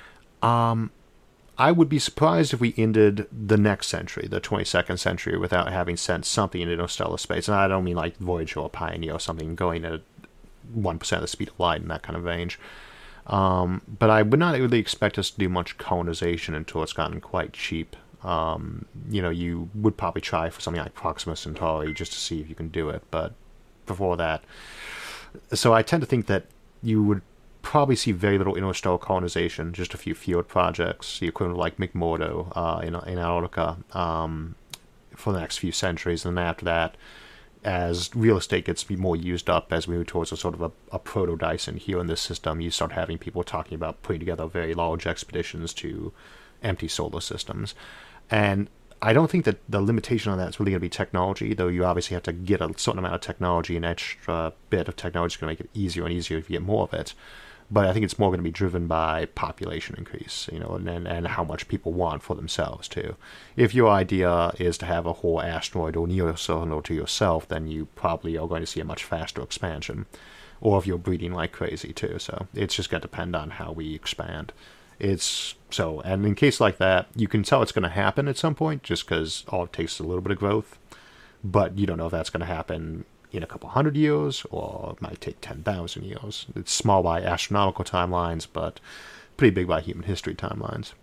I would be surprised if we ended the next century, the 22nd century, without having sent something into interstellar space. And I don't mean like Voyager or Pioneer or something going at 1% of the speed of light in that kind of range. But I would not really expect us to do much colonization until it's gotten quite cheap. You would probably try for something like Proxima Centauri just to see if you can do it, but before that. So I tend to think that you would probably see very little interstellar colonization, just a few field projects, the equivalent of like McMurdo in Antarctica, for the next few centuries, and then after that, as real estate gets more used up, as we move towards a sort of a proto-Dyson here in this system, you start having people talking about putting together very large expeditions to empty solar systems. And I don't think that the limitation on that is really going to be technology, though you obviously have to get a certain amount of technology. An extra bit of technology is going to make it easier and easier if you get more of it. But I think it's more going to be driven by population increase, and how much people want for themselves, too. If your idea is to have a whole asteroid or neosolar to yourself, then you probably are going to see a much faster expansion. Or if you're breeding like crazy, too. So it's just going to depend on how we expand. And in case like that, you can tell it's going to happen at some point, just because all it takes is a little bit of growth. But you don't know if that's going to happen in a couple hundred years, or it might take 10,000 years. It's small by astronomical timelines, but pretty big by human history timelines.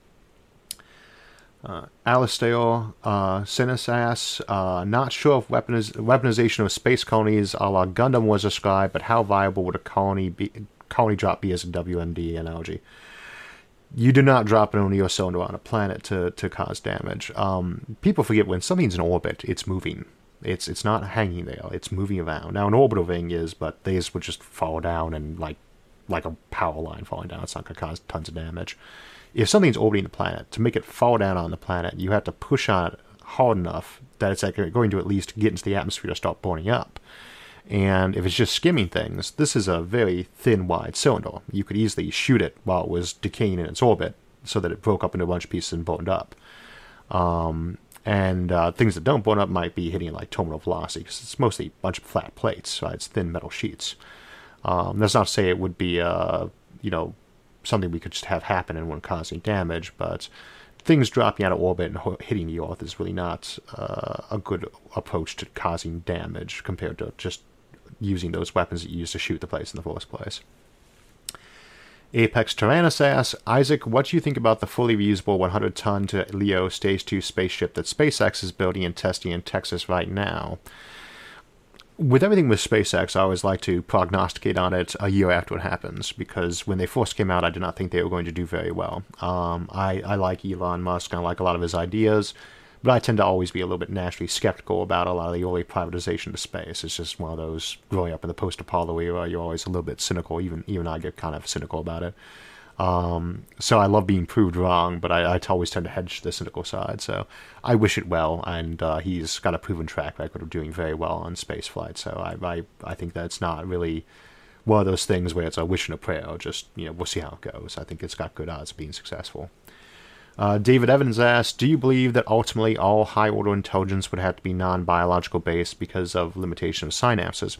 Alistair Sinisas, not sure if weaponization of space colonies a la Gundam was described, but how viable would a colony drop be as a WMD analogy? You do not drop an O'Neill cylinder on a planet to cause damage. People forget when something's in orbit, it's moving. It's not hanging there. It's moving around. Now, an orbital ring is, but these would just fall down and like a power line falling down. It's not going to cause tons of damage. If something's orbiting the planet, to make it fall down on the planet, you have to push on it hard enough that it's going to at least get into the atmosphere to start burning up. And if it's just skimming things, this is a very thin, wide cylinder. You could easily shoot it while it was decaying in its orbit so that it broke up into a bunch of pieces and burned up. And things that don't burn up might be hitting like terminal velocity, because it's mostly a bunch of flat plates, right? It's thin metal sheets. That's not to say it would be, something we could just have happen and wouldn't cause any damage, but things dropping out of orbit and hitting the Earth is really not a good approach to causing damage compared to just using those weapons that you use to shoot the place in the first place. Apex Tyrannus asks, Isaac, what do you think about the fully reusable 100-ton to LEO Stage 2 spaceship that SpaceX is building and testing in Texas right now? With everything with SpaceX, I always like to prognosticate on it a year after it happens, because when they first came out, I did not think they were going to do very well. I like Elon Musk, and I like a lot of his ideas, but I tend to always be a little bit naturally skeptical about a lot of the early privatization of space. It's just one of those, growing up in the post-Apollo era, you're always a little bit cynical. Even I get kind of cynical about it. So I love being proved wrong, but I always tend to hedge the cynical side. So I wish it well, and he's got a proven track record of doing very well on space flight. So I think that's not really one of those things where it's a wish and a prayer. Just, we'll see how it goes. I think it's got good odds of being successful. David Evans asks, do you believe that ultimately all high-order intelligence would have to be non-biological based because of limitation of synapses?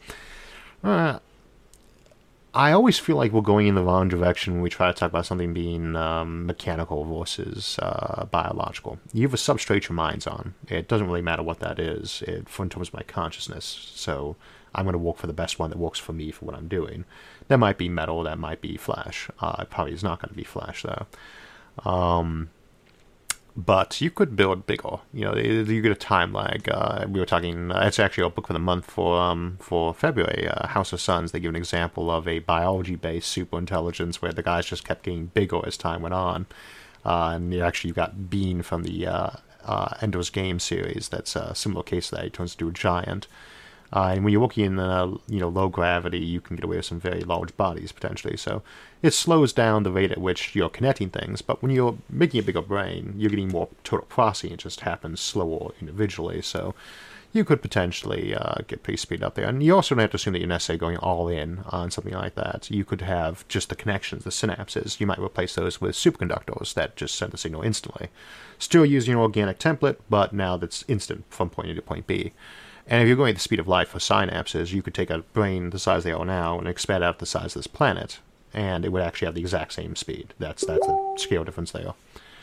I always feel like we're going in the wrong direction when we try to talk about something being mechanical versus biological. You have a substrate your mind's on. It doesn't really matter what that is in terms of my consciousness. So I'm going to work for the best one that works for me for what I'm doing. That might be metal. That might be flash. It probably is not going to be flash, though. But you could build bigger. You get a time lag. We were talking. It's actually our book for the month for February. House of Suns. They give an example of a biology-based superintelligence where the guys just kept getting bigger as time went on. And you've got Bean from the Ender's Game series. That's a similar case to that. He turns into a giant. And when you're working in low gravity, you can get away with some very large bodies potentially. So it slows down the rate at which you're connecting things. But when you're making a bigger brain, you're getting more total processing. It just happens slower individually. So you could potentially get pretty speed up there. And you also don't have to assume that you're necessarily going all in on something like that. You could have just the connections, the synapses. You might replace those with superconductors that just send the signal instantly. Still using an organic template, but now that's instant from point A to point B. And if you're going at the speed of light for synapses, you could take a brain the size they are now and expand out the size of this planet, and it would actually have the exact same speed. That's the scale difference there.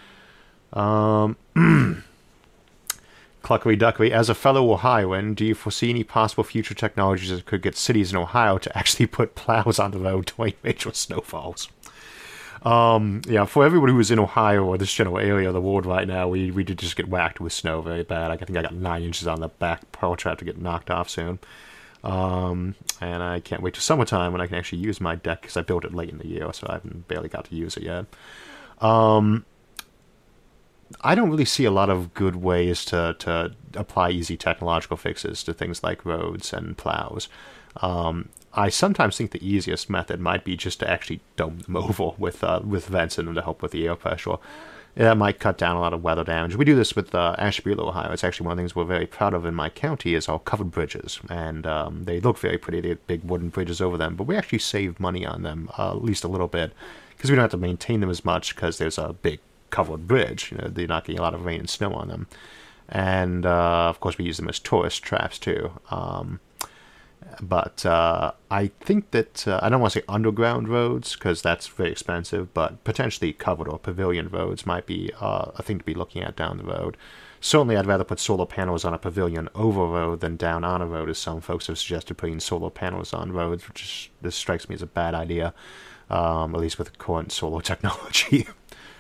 Cluckery Duckery, as a fellow Ohioan, do you foresee any possible future technologies that could get cities in Ohio to actually put plows on the road during major snowfalls? Yeah, for everybody who's in Ohio or this general area of the world right now, we did just get whacked with snow very bad. I think I got 9 inches on the back porch. I have to get knocked off soon. And I can't wait till summertime when I can actually use my deck because I built it late in the year, so I haven't barely got to use it yet. I don't really see a lot of good ways to apply easy technological fixes to things like roads and plows. I sometimes think the easiest method might be just to actually dome them over with vents in them to help with the air pressure. That might cut down a lot of weather damage. We do this with Ashtabula, Ohio. It's actually one of the things we're very proud of in my county is our covered bridges. And they look very pretty. They have big wooden bridges over them. But we actually save money on them, at least a little bit, because we don't have to maintain them as much because there's a big covered bridge. You know, they're not getting a lot of rain and snow on them. And, of course, we use them as tourist traps, too. But I think that, I don't want to say underground roads, because that's very expensive, but potentially covered or pavilion roads might be a thing to be looking at down the road. Certainly, I'd rather put solar panels on a pavilion over a road than down on a road, as some folks have suggested putting solar panels on roads, this strikes me as a bad idea, at least with current solar technology.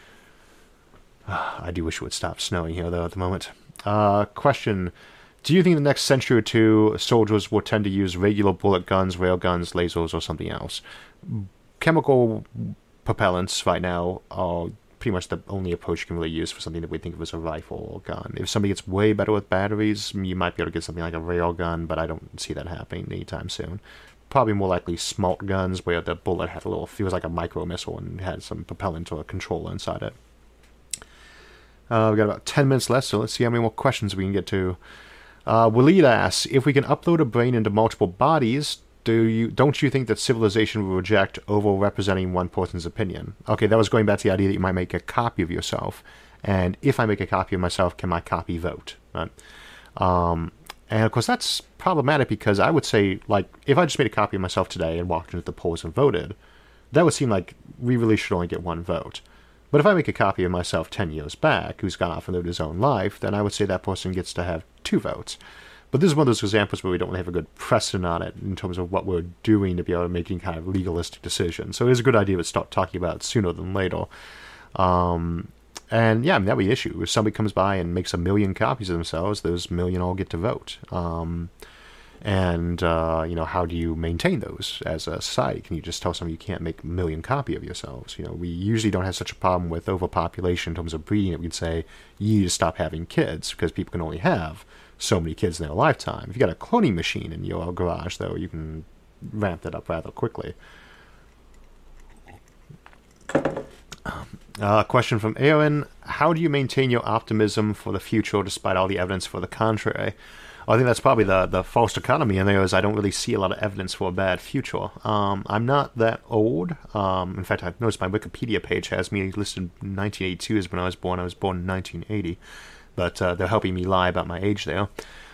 I do wish it would stop snowing here, though, at the moment. Question. Do you think in the next century or two, soldiers will tend to use regular bullet guns, rail guns, lasers, or something else? Chemical propellants right now are pretty much the only approach you can really use for something that we think of as a rifle or gun. If somebody gets way better with batteries, you might be able to get something like a rail gun, but I don't see that happening anytime soon. Probably more likely smalt guns, where the bullet had feels like a micro missile and had some propellant or a controller inside it. We've got about 10 minutes left, so let's see how many more questions we can get to. Waleed asks, if we can upload a brain into multiple bodies, don't you think that civilization will reject over-representing one person's opinion? Okay, that was going back to the idea that you might make a copy of yourself. And if I make a copy of myself, can my copy vote? Right? And of course, that's problematic because I would say, like, if I just made a copy of myself today and walked into the polls and voted, that would seem like we really should only get one vote. But if I make a copy of myself 10 years back, who's gone off and lived his own life, then I would say that person gets to have 2 votes. But this is one of those examples where we don't really have a good precedent on it in terms of what we're doing to be able to make any kind of legalistic decision. So it is a good idea to start talking about it sooner than later. And yeah, I mean, that would be the issue. If somebody comes by and makes 1 million copies of themselves, those 1 million all get to vote. And how do you maintain those as a society? Can you just tell somebody you can't make 1 million copy of yourselves? We usually don't have such a problem with overpopulation in terms of breeding that we can say you need to stop having kids because people can only have so many kids in their lifetime. If you got a cloning machine in your garage, though, you can ramp that up rather quickly. Question from Aaron. How do you maintain your optimism for the future despite all the evidence for the contrary? I think that's probably the false economy in there is I don't really see a lot of evidence for a bad future. I'm not that old. In fact, I've noticed my Wikipedia page has me listed 1982 as when I was born. I was born in 1980. But they're helping me lie about my age there.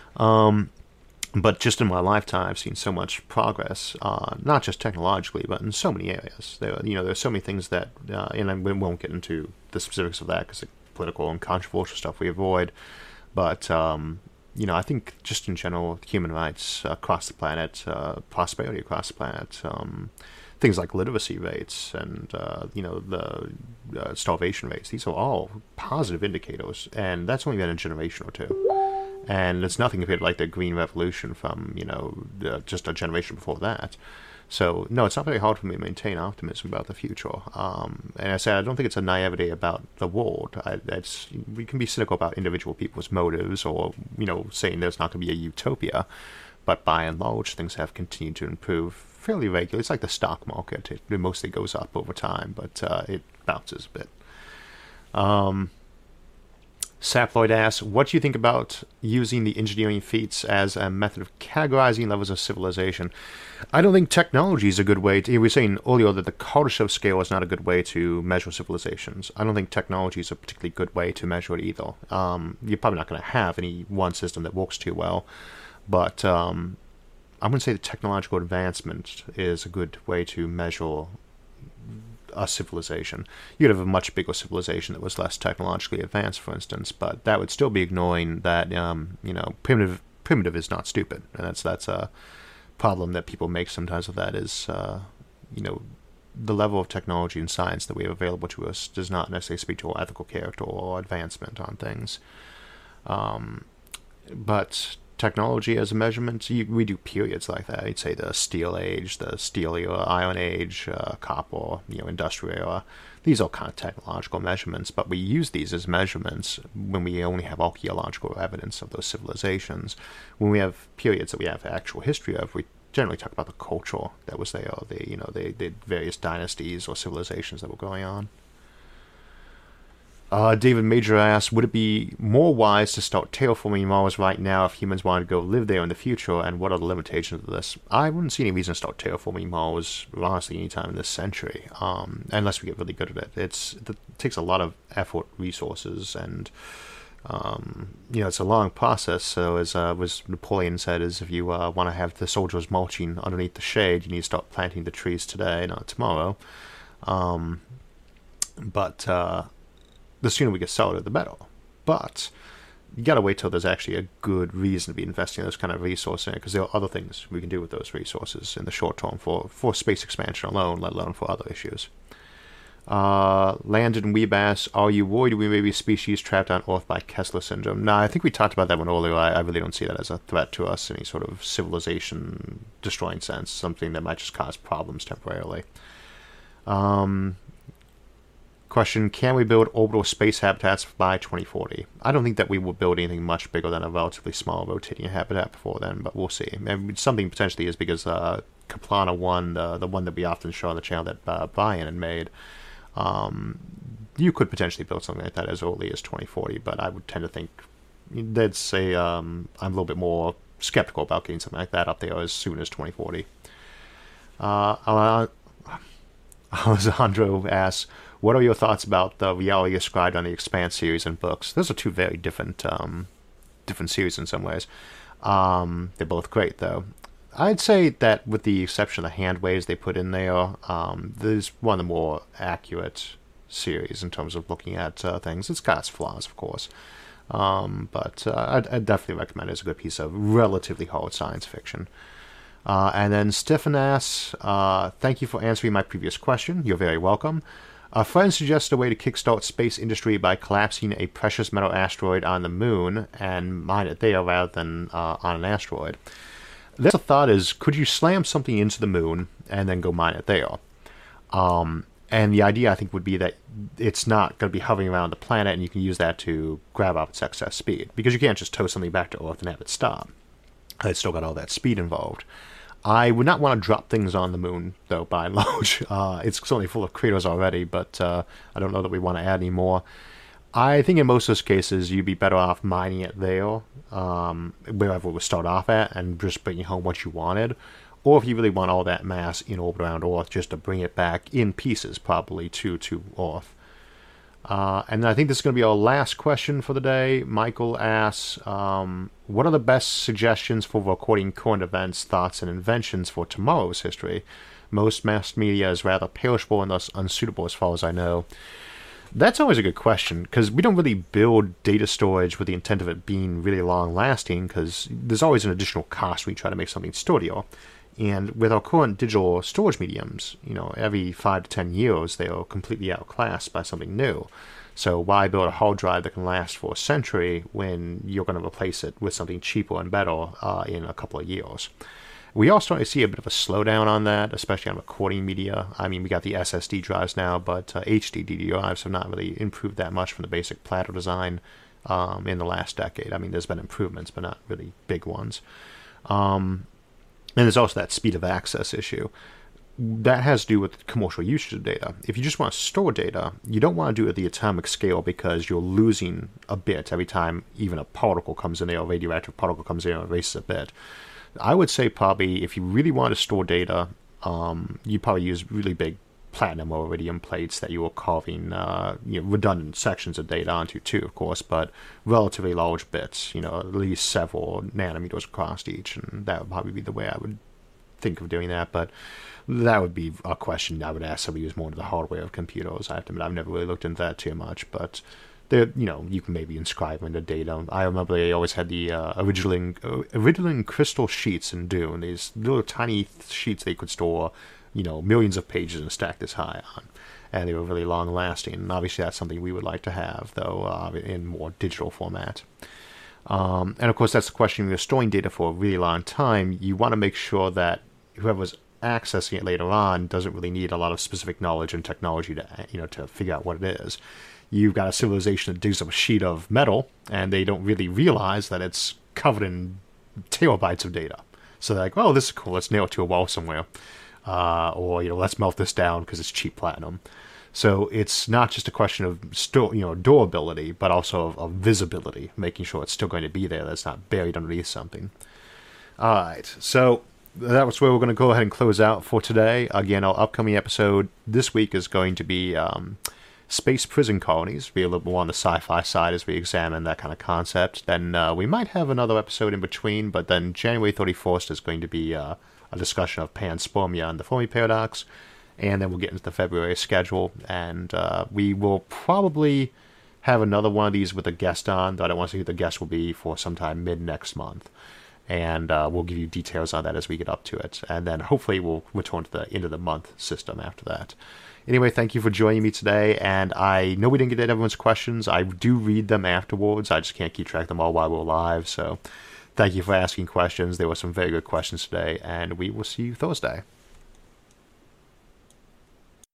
But just in my lifetime, I've seen so much progress, not just technologically, but in so many areas. There's so many things that, and we won't get into the specifics of that because it's political and controversial stuff we avoid. But I think just in general, human rights across the planet, prosperity across the planet, things like literacy rates and the starvation rates, these are all positive indicators, and that's only been a generation or two. And it's nothing compared to like the Green Revolution from just a generation before that. So no, it's not very hard for me to maintain optimism about the future. And I say I don't think it's a naivety about the world. We can be cynical about individual people's motives, or saying there's not going to be a utopia. But by and large, things have continued to improve fairly regularly. It's like the stock market; it mostly goes up over time, but it bounces a bit. Saploid asks, what do you think about using the engineering feats as a method of categorizing levels of civilization? I don't think technology is a good way to... We were saying earlier that the Kardashev scale is not a good way to measure civilizations. I don't think technology is a particularly good way to measure it either. You're probably not going to have any one system that works too well. But I'm going to say that technological advancement is a good way to measure a civilization. You could have a much bigger civilization that was less technologically advanced, for instance, but that would still be ignoring that primitive is not stupid, and that's a problem that people make sometimes with that is the level of technology and science that we have available to us does not necessarily speak to our ethical character or advancement on things. But technology as a measurement, we do periods like that. You'd say the Steel Age, the Steel Era, Iron Age, Copper, Industrial Era. These are kind of technological measurements, but we use these as measurements when we only have archaeological evidence of those civilizations. When we have periods that we have actual history of, we generally talk about the culture that was there, the various dynasties or civilizations that were going on. David Major asks, would it be more wise to start terraforming Mars right now if humans wanted to go live there in the future, and what are the limitations of this? I wouldn't see any reason to start terraforming Mars, honestly, anytime in this century, unless we get really good at it. It takes a lot of effort, resources, and it's a long process. So as Napoleon said, is if you want to have the soldiers marching underneath the shade, you need to start planting the trees today, not tomorrow. But the sooner we get started, the better. But you gotta wait till there's actually a good reason to be investing in those kind of resources, because there are other things we can do with those resources in the short term for space expansion alone, let alone for other issues. Landon Weebass, are you worried we may be a species trapped on Earth by Kessler syndrome? No, I think we talked about that one earlier. I really don't see that as a threat to us in any sort of civilization destroying sense, something that might just cause problems temporarily. Question, can we build orbital space habitats by 2040? I don't think that we will build anything much bigger than a relatively small rotating habitat before then, but we'll see. Maybe something potentially is because Kaplana 1, the one that we often show on the channel that Brian had made, you could potentially build something like that as early as 2040, but I would tend to think they'd say I'm a little bit more skeptical about getting something like that up there as soon as 2040. Alessandro asks, what are your thoughts about the reality ascribed on the Expanse series and books? Those are two very different series in some ways. They're both great, though. I'd say that with the exception of the hand waves they put in there, this is one of the more accurate series in terms of looking at things. It's got its flaws, of course. But I'd definitely recommend it as a good piece of relatively hard science fiction. And then Stephen asks, thank you for answering my previous question. You're very welcome. A friend suggested a way to kickstart space industry by collapsing a precious metal asteroid on the moon and mine it there rather than on an asteroid. The thought is, could you slam something into the moon and then go mine it there? And the idea, I think, would be that it's not going to be hovering around the planet, and you can use that to grab up its excess speed. Because you can't just tow something back to Earth and have it stop. It's still got all that speed involved. I would not want to drop things on the moon, though, by and large. It's certainly full of craters already, but I don't know that we want to add any more. I think in most of those cases, you'd be better off mining it there, wherever it would start off at, and just bringing home what you wanted. Or if you really want all that mass in orbit around Earth, just to bring it back in pieces, probably, to Earth. And I think this is going to be our last question for the day. Michael asks, what are the best suggestions for recording current events, thoughts, and inventions for tomorrow's history? Most mass media is rather perishable and thus unsuitable as far as I know. That's always a good question, because we don't really build data storage with the intent of it being really long-lasting, because there's always an additional cost when you try to make something sturdier. And with our current digital storage mediums, every 5 to 10 years, they are completely outclassed by something new. So why build a hard drive that can last for a century when you're going to replace it with something cheaper and better in a couple of years? We are starting to see a bit of a slowdown on that, especially on recording media. I mean, we got the SSD drives now, but HDD drives have not really improved that much from the basic platter design in the last decade. I mean, there's been improvements, but not really big ones. And there's also that speed of access issue. That has to do with commercial usage of data. If you just want to store data, you don't want to do it at the atomic scale because you're losing a bit every time even a particle comes in there, a radioactive particle comes in and erases a bit. I would say probably if you really want to store data, you probably use really big platinum or iridium plates that you are carving redundant sections of data onto too, of course, but relatively large bits, at least several nanometers across each, and that would probably be the way I would think of doing that. But that would be a question I would ask somebody who's more into the hardware of computers. I have to admit, I've never really looked into that too much, but there, you can maybe inscribe them into data. I remember they always had the iridium crystal sheets in Dune, these little tiny sheets they could store millions of pages and stacked this high on. And they were really long-lasting. And obviously that's something we would like to have, though, in more digital format. And of course, that's the question. When you're storing data for a really long time, you want to make sure that whoever's accessing it later on doesn't really need a lot of specific knowledge and technology to figure out what it is. You've got a civilization that digs up a sheet of metal, and they don't really realize that it's covered in terabytes of data. So they're like, "Oh, this is cool. Let's nail it to a wall somewhere," or let's melt this down because it's cheap platinum. So it's not just a question of durability, but also of visibility, making sure it's still going to be there, that it's not buried underneath something. All right, so that was where we're going to go ahead and close out for today. Again, our upcoming episode this week is going to be space prison colonies, be a little more on the sci-fi side as we examine that kind of concept. Then we might have another episode in between, but then January 31st is going to be a discussion of panspermia and the Fermi paradox. And then we'll get into the February schedule, and we will probably have another one of these with a guest on, though I don't want to say who the guest will be, for sometime mid-next month. And we'll give you details on that as we get up to it. And then hopefully we'll return to the end of the month system after that. Anyway, thank you for joining me today, and I know we didn't get to everyone's questions. I do read them afterwards. I just can't keep track of them all while we're live, so thank you for asking questions. There were some very good questions today, and we will see you Thursday.